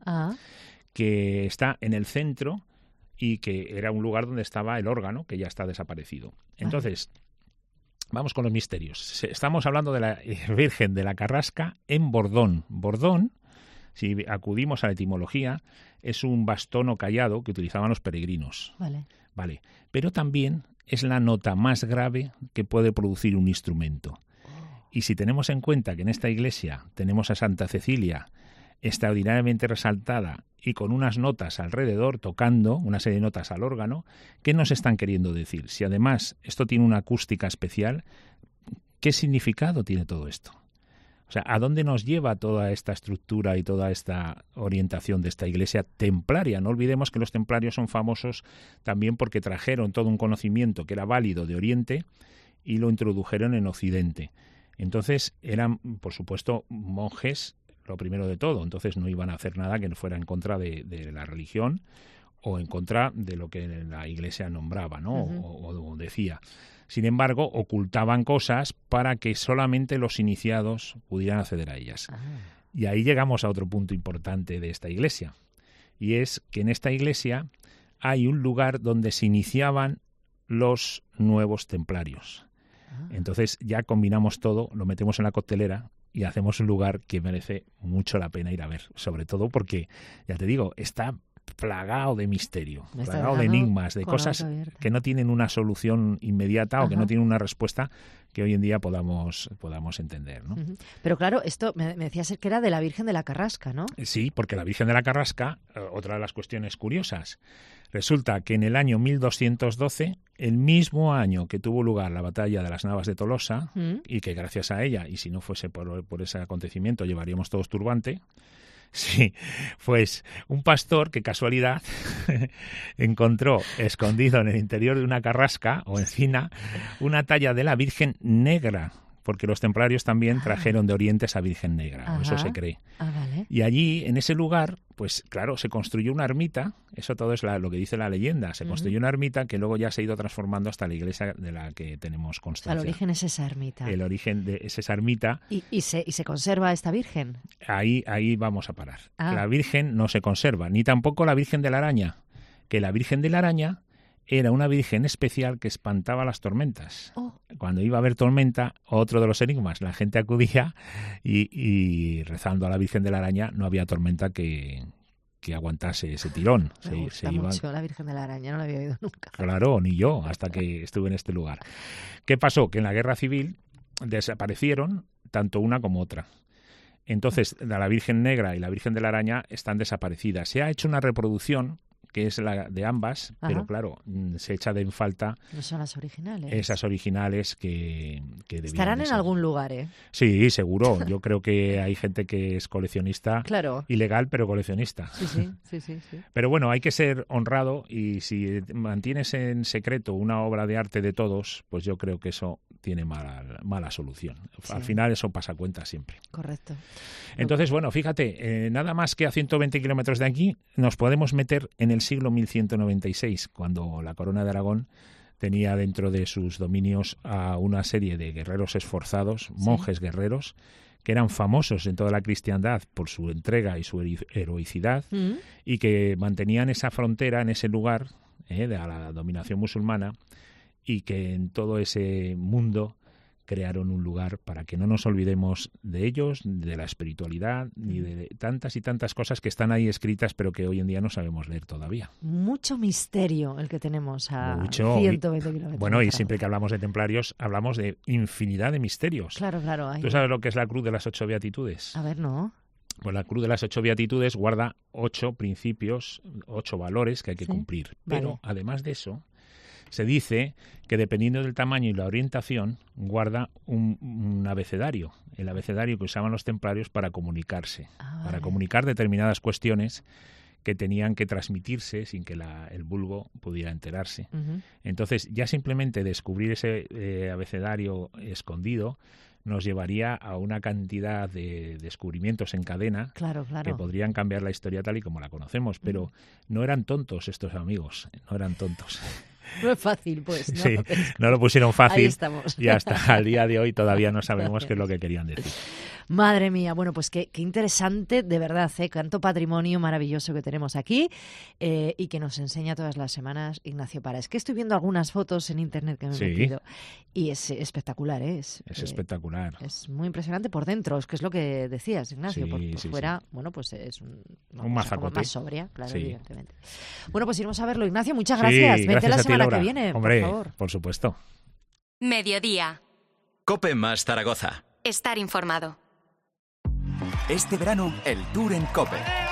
que está en el centro y que era un lugar donde estaba el órgano, que ya está desaparecido. Entonces, vamos con los misterios. Estamos hablando de la Virgen de la Carrasca en Bordón. Bordón, si acudimos a la etimología, es un bastón o cayado que utilizaban los peregrinos. Vale. Pero también es la nota más grave que puede producir un instrumento. Y si tenemos en cuenta que en esta iglesia tenemos a Santa Cecilia extraordinariamente resaltada y con unas notas alrededor, tocando una serie de notas al órgano, ¿qué nos están queriendo decir? Si además esto tiene una acústica especial, ¿qué significado tiene todo esto? O sea, ¿a dónde nos lleva toda esta estructura y toda esta orientación de esta iglesia templaria? No olvidemos que los templarios son famosos también porque trajeron todo un conocimiento que era válido de Oriente y lo introdujeron en Occidente. Entonces eran, por supuesto, monjes, lo primero de todo. Entonces no iban a hacer nada que fuera en contra de la religión o en contra de lo que la Iglesia nombraba, ¿no? O decía. Sin embargo, ocultaban cosas para que solamente los iniciados pudieran acceder a ellas. Y ahí llegamos a otro punto importante de esta iglesia. Y es que en esta iglesia hay un lugar donde se iniciaban los nuevos templarios. Entonces ya combinamos todo, lo metemos en la coctelera y hacemos un lugar que merece mucho la pena ir a ver. Sobre todo porque, ya te digo, está plagado de misterio, plagado de enigmas, de cosas que no tienen una solución inmediata o que no tienen una respuesta que hoy en día podamos entender, ¿no? Pero claro, esto me decías que era de la Virgen de la Carrasca, ¿no? Sí, porque la Virgen de la Carrasca, otra de las cuestiones curiosas, resulta que en el año 1212, el mismo año que tuvo lugar la batalla de las Navas de Tolosa, y que gracias a ella, y si no fuese por ese acontecimiento, llevaríamos todos turbante. Sí, pues un pastor, que casualidad, encontró escondido en el interior de una carrasca o encina una talla de la Virgen negra, porque los templarios también trajeron de Oriente esa Virgen Negra, o eso se cree. Vale. Y allí, en ese lugar, pues claro, se construyó una ermita, eso todo es lo que dice la leyenda, se construyó una ermita que luego ya se ha ido transformando hasta la iglesia de la que tenemos constancia. El origen es esa ermita. El origen es esa ermita. ¿Y se conserva esta Virgen? Ahí vamos a parar. La Virgen no se conserva, ni tampoco la Virgen de la Araña, que la Virgen de la Araña era una virgen especial que espantaba las tormentas. Cuando iba a haber tormenta, otro de los enigmas, la gente acudía y rezando a la Virgen de la Araña no había tormenta que aguantase ese tirón. Me gusta mucho la Virgen de la Araña, no la había oído nunca. Claro, ni yo, hasta que estuve en este lugar. ¿Qué pasó? Que en la Guerra Civil desaparecieron tanto una como otra. Entonces, la Virgen Negra y la Virgen de la Araña están desaparecidas. Se ha hecho una reproducción que es la de ambas, pero claro, se echa en falta... No son las originales. Esas originales que estarán en algún lugar, ¿eh? Sí, seguro. Yo creo que hay gente que es coleccionista, ilegal, pero coleccionista. Sí. Pero bueno, hay que ser honrado y si mantienes en secreto una obra de arte de todos, pues yo creo que eso tiene mala solución. Sí. Al final eso pasa cuenta siempre. Correcto. Entonces, bueno, fíjate, nada más que a 120 kilómetros de aquí nos podemos meter en el siglo 1196, cuando la Corona de Aragón tenía dentro de sus dominios a una serie de guerreros esforzados, monjes guerreros, que eran famosos en toda la cristiandad por su entrega y su heroicidad, y que mantenían esa frontera en ese lugar de la dominación musulmana, y que en todo ese mundo crearon un lugar para que no nos olvidemos de ellos, de la espiritualidad, ni de tantas y tantas cosas que están ahí escritas, pero que hoy en día no sabemos leer todavía. Mucho misterio el que tenemos a 120 kilómetros. Bueno, y siempre que hablamos de templarios, hablamos de infinidad de misterios. Claro. ¿Tú sabes lo que es la Cruz de las 8 Beatitudes? A ver, no. Pues la Cruz de las 8 Beatitudes guarda 8 principios, 8 valores que hay que cumplir. Pero, además de eso, se dice que dependiendo del tamaño y la orientación, guarda un abecedario, el abecedario que usaban los templarios para comunicarse, para comunicar determinadas cuestiones que tenían que transmitirse sin que el vulgo pudiera enterarse. Entonces, ya simplemente descubrir ese abecedario escondido nos llevaría a una cantidad de descubrimientos en cadena que podrían cambiar la historia tal y como la conocemos, pero no eran tontos estos amigos, no eran tontos. No es fácil, pues. ¿No? Sí, no lo pusieron fácil. Ahí estamos. Y hasta al día de hoy todavía no sabemos qué es lo que querían decir. Madre mía, bueno, pues qué interesante, de verdad, cuánto patrimonio maravilloso que tenemos aquí y que nos enseña todas las semanas Ignacio Parra. Es que estoy viendo algunas fotos en internet que me he metido y es espectacular, ¿eh? Es espectacular. Es muy impresionante por dentro, es que es lo que decías, Ignacio. Por fuera, bueno, pues es un mazacote. Más sobria, claro, evidentemente. Bueno, pues iremos a verlo, Ignacio, muchas gracias. Vente la semana que viene, hombre, por favor. Por supuesto. Mediodía. COPE más Zaragoza. Estar informado. Este verano, el Tour en COPE.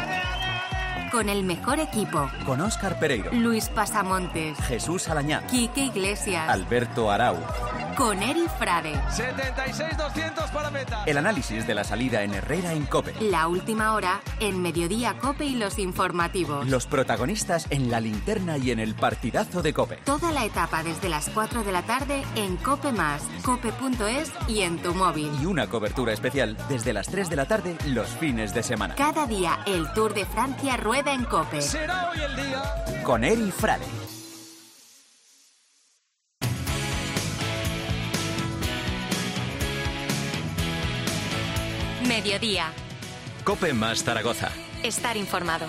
Con el mejor equipo. Con Óscar Pereiro. Luis Pasamontes. Jesús Alañá. Quique Iglesias. Alberto Arau. Con Eri Frade. 76-200 para meta. El análisis de la salida en Herrera en COPE. La última hora en Mediodía COPE y los informativos. Los protagonistas en la linterna y en el partidazo de COPE. Toda la etapa desde las 4 de la tarde en COPE+, cope.es y en tu móvil. Y una cobertura especial desde las 3 de la tarde los fines de semana. Cada día el Tour de Francia rueda en COPE. Será hoy el día. Con Eri Frade. Mediodía. COPE más Zaragoza. Estar informado.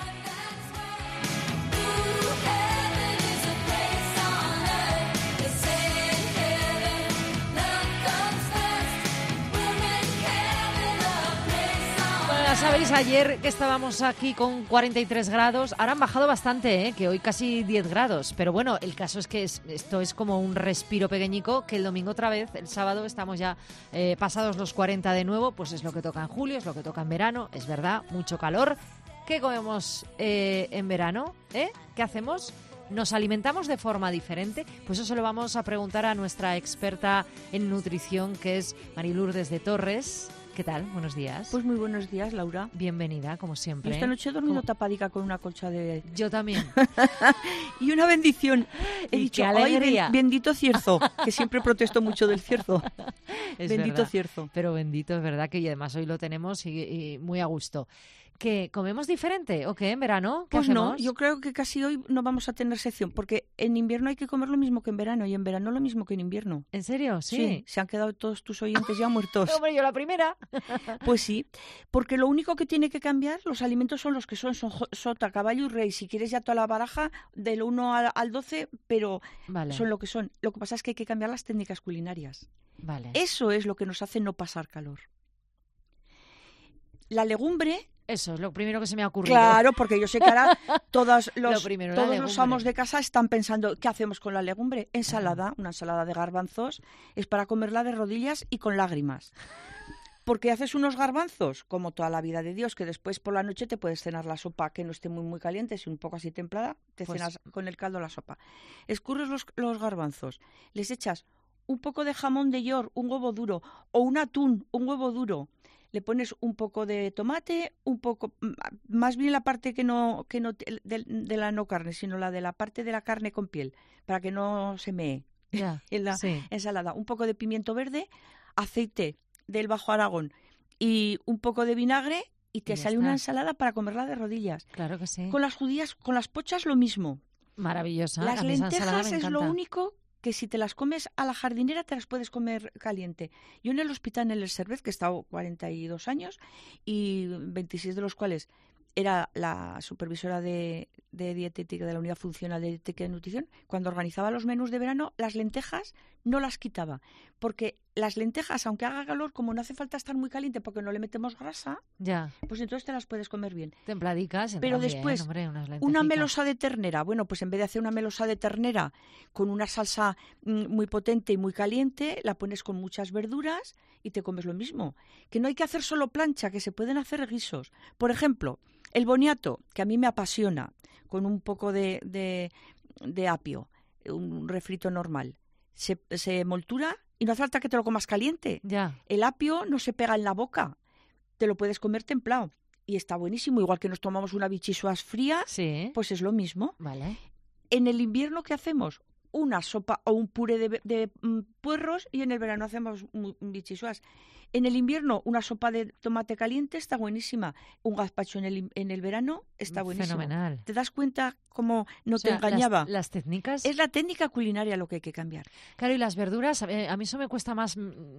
Ya sabéis, ayer que estábamos aquí con 43 grados, ahora han bajado bastante, que hoy casi 10 grados. Pero bueno, el caso es que esto es como un respiro pequeñico, que el domingo otra vez, el sábado estamos ya pasados los 40 de nuevo, pues es lo que toca en julio, es lo que toca en verano, es verdad, mucho calor. ¿Qué comemos en verano? ¿Qué hacemos? ¿Nos alimentamos de forma diferente? Pues eso lo vamos a preguntar a nuestra experta en nutrición, que es Marilurdes de Torres, ¿Qué tal? Buenos días. Pues muy buenos días, Laura. Bienvenida, como siempre. Yo esta noche he dormido tapadica con una colcha de... Yo también. Y una bendición. He dicho, qué alegría. ¡ay, bendito cierzo! Que siempre protesto mucho del cierzo. Es bendito verdad, cierzo. Pero bendito, es verdad que y además hoy lo tenemos y muy a gusto. ¿Que comemos diferente o qué en verano? ¿Qué Pues hacemos? no, yo creo que casi hoy no vamos a tener sección, porque en invierno hay que comer lo mismo que en verano y en verano lo mismo que en invierno. ¿En serio? Sí. Se han quedado todos tus oyentes ya muertos. Hombre, yo la primera. Pues sí, porque lo único que tiene que cambiar, los alimentos son los que son sota, caballo y rey. Si quieres ya toda la baraja del 1 al 12, pero vale. Son lo que son. Lo que pasa es que hay que cambiar las técnicas culinarias. Vale. Eso es lo que nos hace no pasar calor. La legumbre... Eso es lo primero que se me ha ocurrido. Claro, porque yo sé que ahora todos los amos de casa están pensando, ¿qué hacemos con la legumbre? Ensalada, una ensalada de garbanzos, es para comerla de rodillas y con lágrimas. Porque haces unos garbanzos, como toda la vida de Dios, que después por la noche te puedes cenar la sopa que no esté muy, muy caliente, si un poco así templada, te cenas con el caldo la sopa. Escurres los garbanzos, les echas un poco de jamón de york, un huevo duro, o un atún, un huevo duro. Le pones un poco de tomate, un poco, más bien la parte que no de la no carne, sino la de la parte de la carne con piel, para que no se mee en la ensalada. Un poco de pimiento verde, aceite del Bajo Aragón y un poco de vinagre y te sale una ensalada para comerla de rodillas. Claro que sí. Con las judías, con las pochas lo mismo. Maravillosa. Las lentejas es lo único que si te las comes a la jardinera te las puedes comer caliente. Yo en el hospital en el Servet, que he estado 42 años y 26 de los cuales era la supervisora de dietética de la Unidad Funcional de Dietética y Nutrición, cuando organizaba los menús de verano, las lentejas no las quitaba. Porque las lentejas, aunque haga calor, como no hace falta estar muy caliente porque no le metemos grasa, pues entonces te las puedes comer bien. Templadicas. Pero después, hombre, una melosa de ternera. Bueno, pues en vez de hacer una melosa de ternera con una salsa muy potente y muy caliente, la pones con muchas verduras y te comes lo mismo. Que no hay que hacer solo plancha, que se pueden hacer guisos. Por ejemplo, el boniato, que a mí me apasiona, con un poco de apio, un refrito normal. Se moltura y no hace falta que te lo comas caliente. El apio no se pega en la boca, te lo puedes comer templado y está buenísimo. Igual que nos tomamos una bichisuas fría, pues es lo mismo. Vale. En el invierno, ¿qué hacemos? Una sopa o un puré de puerros y en el verano hacemos bichisuas. En el invierno, una sopa de tomate caliente está buenísima. Un gazpacho en el verano está buenísimo. Fenomenal. ¿Te das cuenta cómo no te engañaba? Las técnicas... Es la técnica culinaria lo que hay que cambiar. Claro, y las verduras, a mí eso me cuesta más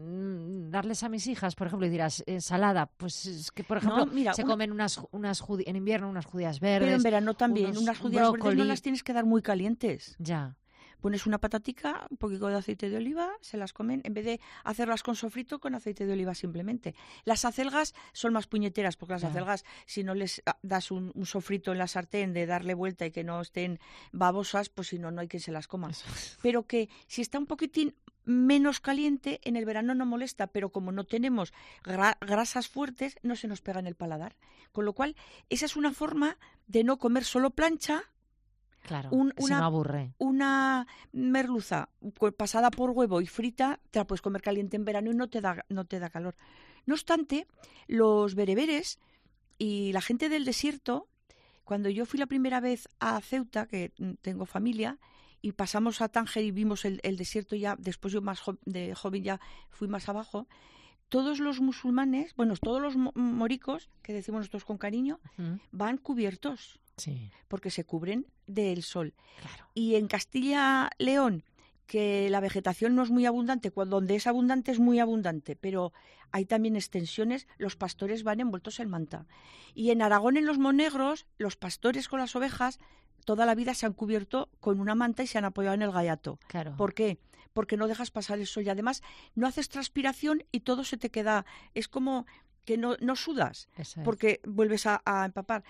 darles a mis hijas. Por ejemplo, y dirás, ensalada, pues es que, por ejemplo, se comen en invierno unas judías verdes. Pero en verano también, unas judías verdes no las tienes que dar muy calientes. Ya. Pones una patatica, un poquito de aceite de oliva, se las comen, en vez de hacerlas con sofrito, con aceite de oliva simplemente. Las acelgas son más puñeteras, porque las acelgas, si no les das un sofrito en la sartén de darle vuelta y que no estén babosas, pues si no, no hay quien se las coma. Pero que si está un poquitín menos caliente, en el verano no molesta, pero como no tenemos grasas fuertes, no se nos pega en el paladar. Con lo cual, esa es una forma de no comer solo plancha. Claro, se me aburre. Una merluza pasada por huevo y frita, te la puedes comer caliente en verano y no te da calor. No obstante, los bereberes y la gente del desierto, cuando yo fui la primera vez a Ceuta, que tengo familia, y pasamos a Tánger y vimos el desierto ya, después yo más de joven ya fui más abajo, todos los musulmanes, bueno, todos los moricos, que decimos nosotros con cariño, van cubiertos. Sí. Porque se cubren del sol. Claro. Y en Castilla-León, que la vegetación no es muy abundante, donde es abundante es muy abundante, pero hay también extensiones, los pastores van envueltos en manta. Y en Aragón, en los Monegros, los pastores con las ovejas toda la vida se han cubierto con una manta y se han apoyado en el gallato. Claro. ¿Por qué? Porque no dejas pasar el sol y además no haces transpiración y todo se te queda, es como que no sudas, porque vuelves a empapar.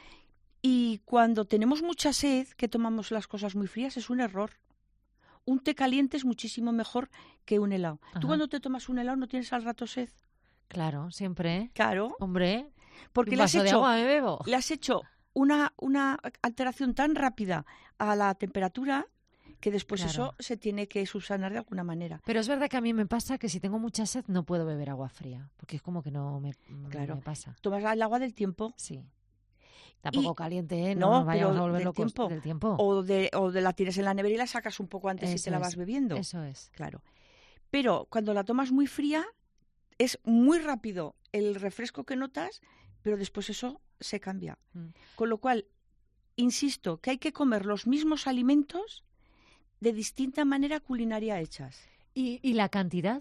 Y cuando tenemos mucha sed, que tomamos las cosas muy frías, es un error. Un té caliente es muchísimo mejor que un helado. Ajá. ¿Tú cuando te tomas un helado no tienes al rato sed? Claro, siempre. Claro. Hombre, porque un vaso de agua me bebo. Le has hecho una alteración tan rápida a la temperatura que después Claro. eso se tiene que subsanar de alguna manera. Pero es verdad que a mí me pasa que si tengo mucha sed no puedo beber agua fría, porque es como que no me pasa. Tomas el agua del tiempo. Sí. Tampoco caliente, ¿eh? No, No nos vayamos pero a volver del locos tiempo. del tiempo. O de la tienes en la nevera y la sacas un poco antes y Eso te la es, vas bebiendo. Eso es. Claro. Pero cuando la tomas muy fría, es muy rápido el refresco que notas, pero después eso se cambia. Con lo cual, insisto, que hay que comer los mismos alimentos de distinta manera culinaria hechas. ¿Y la cantidad?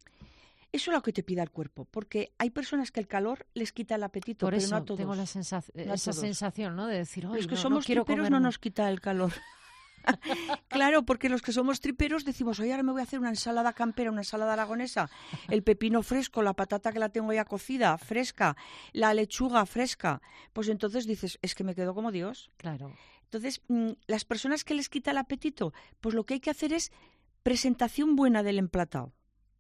Eso es lo que te pida el cuerpo, porque hay personas que el calor les quita el apetito, Por pero eso no a todos. tengo la No a esa todos. sensación, ¿no? De decir, Los que no somos quiero triperos comer no más". nos quita el calor. Claro, porque los que somos triperos decimos, oye, ahora me voy a hacer una ensalada campera, una ensalada aragonesa, el pepino fresco, la patata que la tengo ya cocida, fresca, la lechuga fresca. Pues entonces dices, es que me quedo como Dios. Claro. Entonces, las personas que les quita el apetito, pues lo que hay que hacer es presentación buena del emplatado.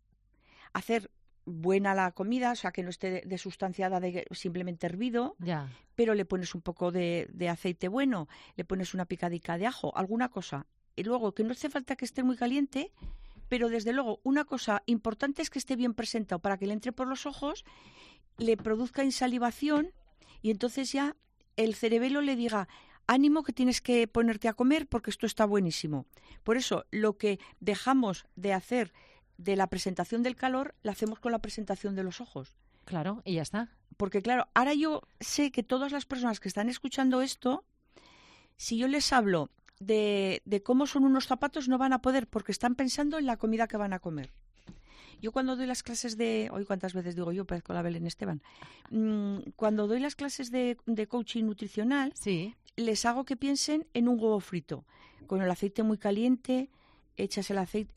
Hacer buena la comida, o sea, que no esté desustanciada de simplemente hervido, Ya. pero le pones un poco de aceite bueno, le pones una picadica de ajo, alguna cosa. Y luego, que no hace falta que esté muy caliente, pero desde luego, una cosa importante es que esté bien presentado para que le entre por los ojos, le produzca insalivación y entonces ya el cerebelo le diga, ánimo que tienes que ponerte a comer porque esto está buenísimo. Por eso, lo que dejamos de hacer de la presentación del calor, la hacemos con la presentación de los ojos. Claro, y ya está. Porque claro, ahora yo sé que todas las personas que están escuchando esto, si yo les hablo de cómo son unos zapatos, no van a poder porque están pensando en la comida que van a comer. Yo cuando doy las clases de... Hoy cuántas veces digo yo, parezco la Belén Esteban. Cuando doy las clases de coaching nutricional, les hago que piensen en un huevo frito, con el aceite muy caliente, echas el aceite,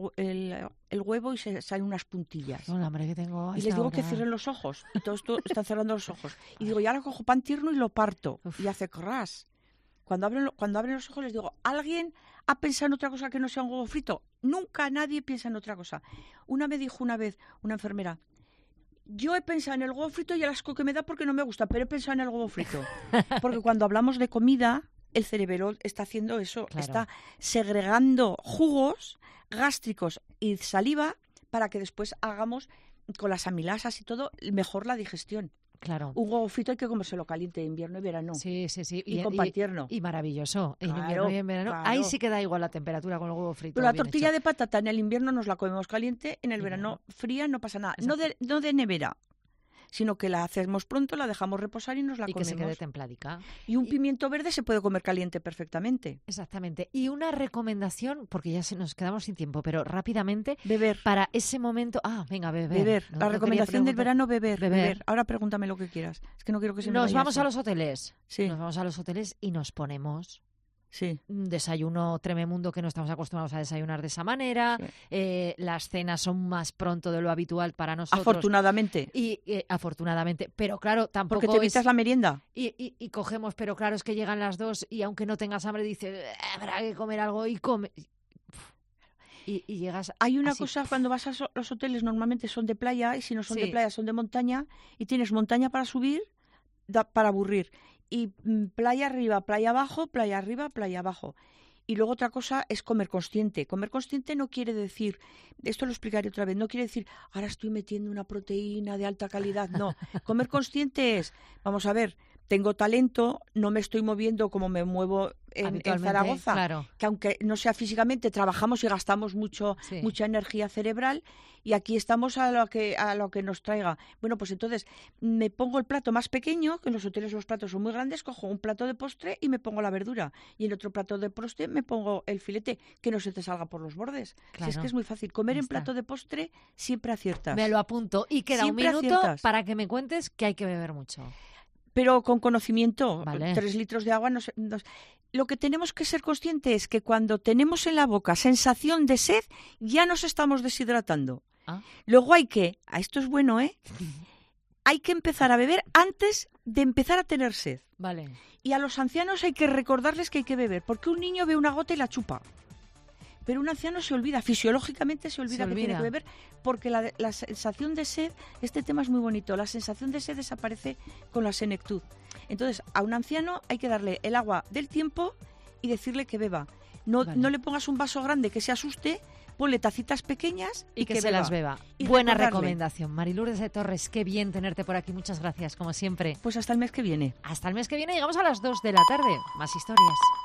el huevo y se salen unas puntillas. No, hambre que tengo. Y les digo que cierren los ojos. Y todo esto están cerrando los ojos. Y digo, y ahora cojo pan tierno y lo parto. Y hace crash. Cuando abren los ojos les digo, ¿alguien ha pensado en otra cosa que no sea un huevo frito? Nunca nadie piensa en otra cosa. Me dijo una vez una enfermera, yo he pensado en el huevo frito y el asco que me da porque no me gusta, pero he pensado en el huevo frito. Porque cuando hablamos de comida, el cerebelo está haciendo eso, Claro. está segregando jugos gástricos y saliva para que después hagamos con las amilasas y todo mejor la digestión. Claro. Un huevo frito hay que comérselo caliente, invierno y verano. Sí. Y con pan tierno. Y maravilloso. En Claro, invierno y en verano. claro. Ahí sí que da igual la temperatura con el huevo frito. Pero la bien tortilla hecho. de patata en el invierno nos la comemos caliente, en el verano fría, no pasa nada. No de nevera, sino que la hacemos pronto, la dejamos reposar y nos la Y que comemos. se quede templadica. Y un pimiento verde se puede comer caliente perfectamente. Exactamente. Y una recomendación, porque ya nos quedamos sin tiempo, pero rápidamente. Beber. Para ese momento. Beber. Beber. No, La no recomendación quería del verano, preguntar. beber. Ahora pregúntame lo que quieras. Es que no quiero que se me Nos vaya vamos esto. a los hoteles. Sí. Nos vamos a los hoteles y nos ponemos Sí. un desayuno trememundo que no estamos acostumbrados a desayunar de esa manera. Las cenas son más pronto de lo habitual para nosotros. Afortunadamente. Y afortunadamente. Pero claro, tampoco Porque te evitas la merienda. Y cogemos, pero claro, es que llegan las 2 y aunque no tengas hambre dices, habrá que comer algo y come. Y llegas. Hay una así. cosa, cuando vas a los hoteles normalmente son de playa y si no son Sí. de playa son de montaña y tienes montaña para subir, para aburrir. Y playa arriba, playa abajo, playa arriba, playa abajo. Y luego otra cosa es comer consciente. Comer consciente no quiere decir, esto lo explicaré otra vez, no quiere decir, ahora estoy metiendo una proteína de alta calidad. No, comer consciente es, vamos a ver, tengo talento, no me estoy moviendo como me muevo en Habitualmente, Zaragoza, claro. que aunque no sea físicamente, trabajamos y gastamos mucha energía cerebral y aquí estamos a lo que nos traiga. Bueno, pues entonces me pongo el plato más pequeño, que en los hoteles los platos son muy grandes, cojo un plato de postre y me pongo la verdura. Y en otro plato de postre me pongo el filete, que no se te salga por los bordes. Claro. Si es que es muy fácil. Comer Ya en está. plato de postre siempre aciertas. Me lo apunto. Y queda Siempre un minuto aciertas. para que me cuentes que hay que beber mucho. Pero con conocimiento, Vale. 3 litros de agua. Lo que tenemos que ser conscientes es que cuando tenemos en la boca sensación de sed, ya nos estamos deshidratando. Luego esto es bueno, hay que empezar a beber antes de empezar a tener sed. Vale. Y a los ancianos hay que recordarles que hay que beber, porque un niño ve una gota y la chupa. Pero un anciano se olvida, fisiológicamente se olvida que tiene que beber, porque la sensación de sed, este tema es muy bonito, la sensación de sed desaparece con la senectud. Entonces, a un anciano hay que darle el agua del tiempo y decirle que beba. No le pongas un vaso grande que se asuste, ponle tacitas pequeñas y que se las beba. Y buena recordarle. recomendación. Marilurdes de Torres, qué bien tenerte por aquí. Muchas gracias, como siempre. Pues hasta el mes que viene. Hasta el mes que viene, llegamos a las 2 de la tarde. Más historias.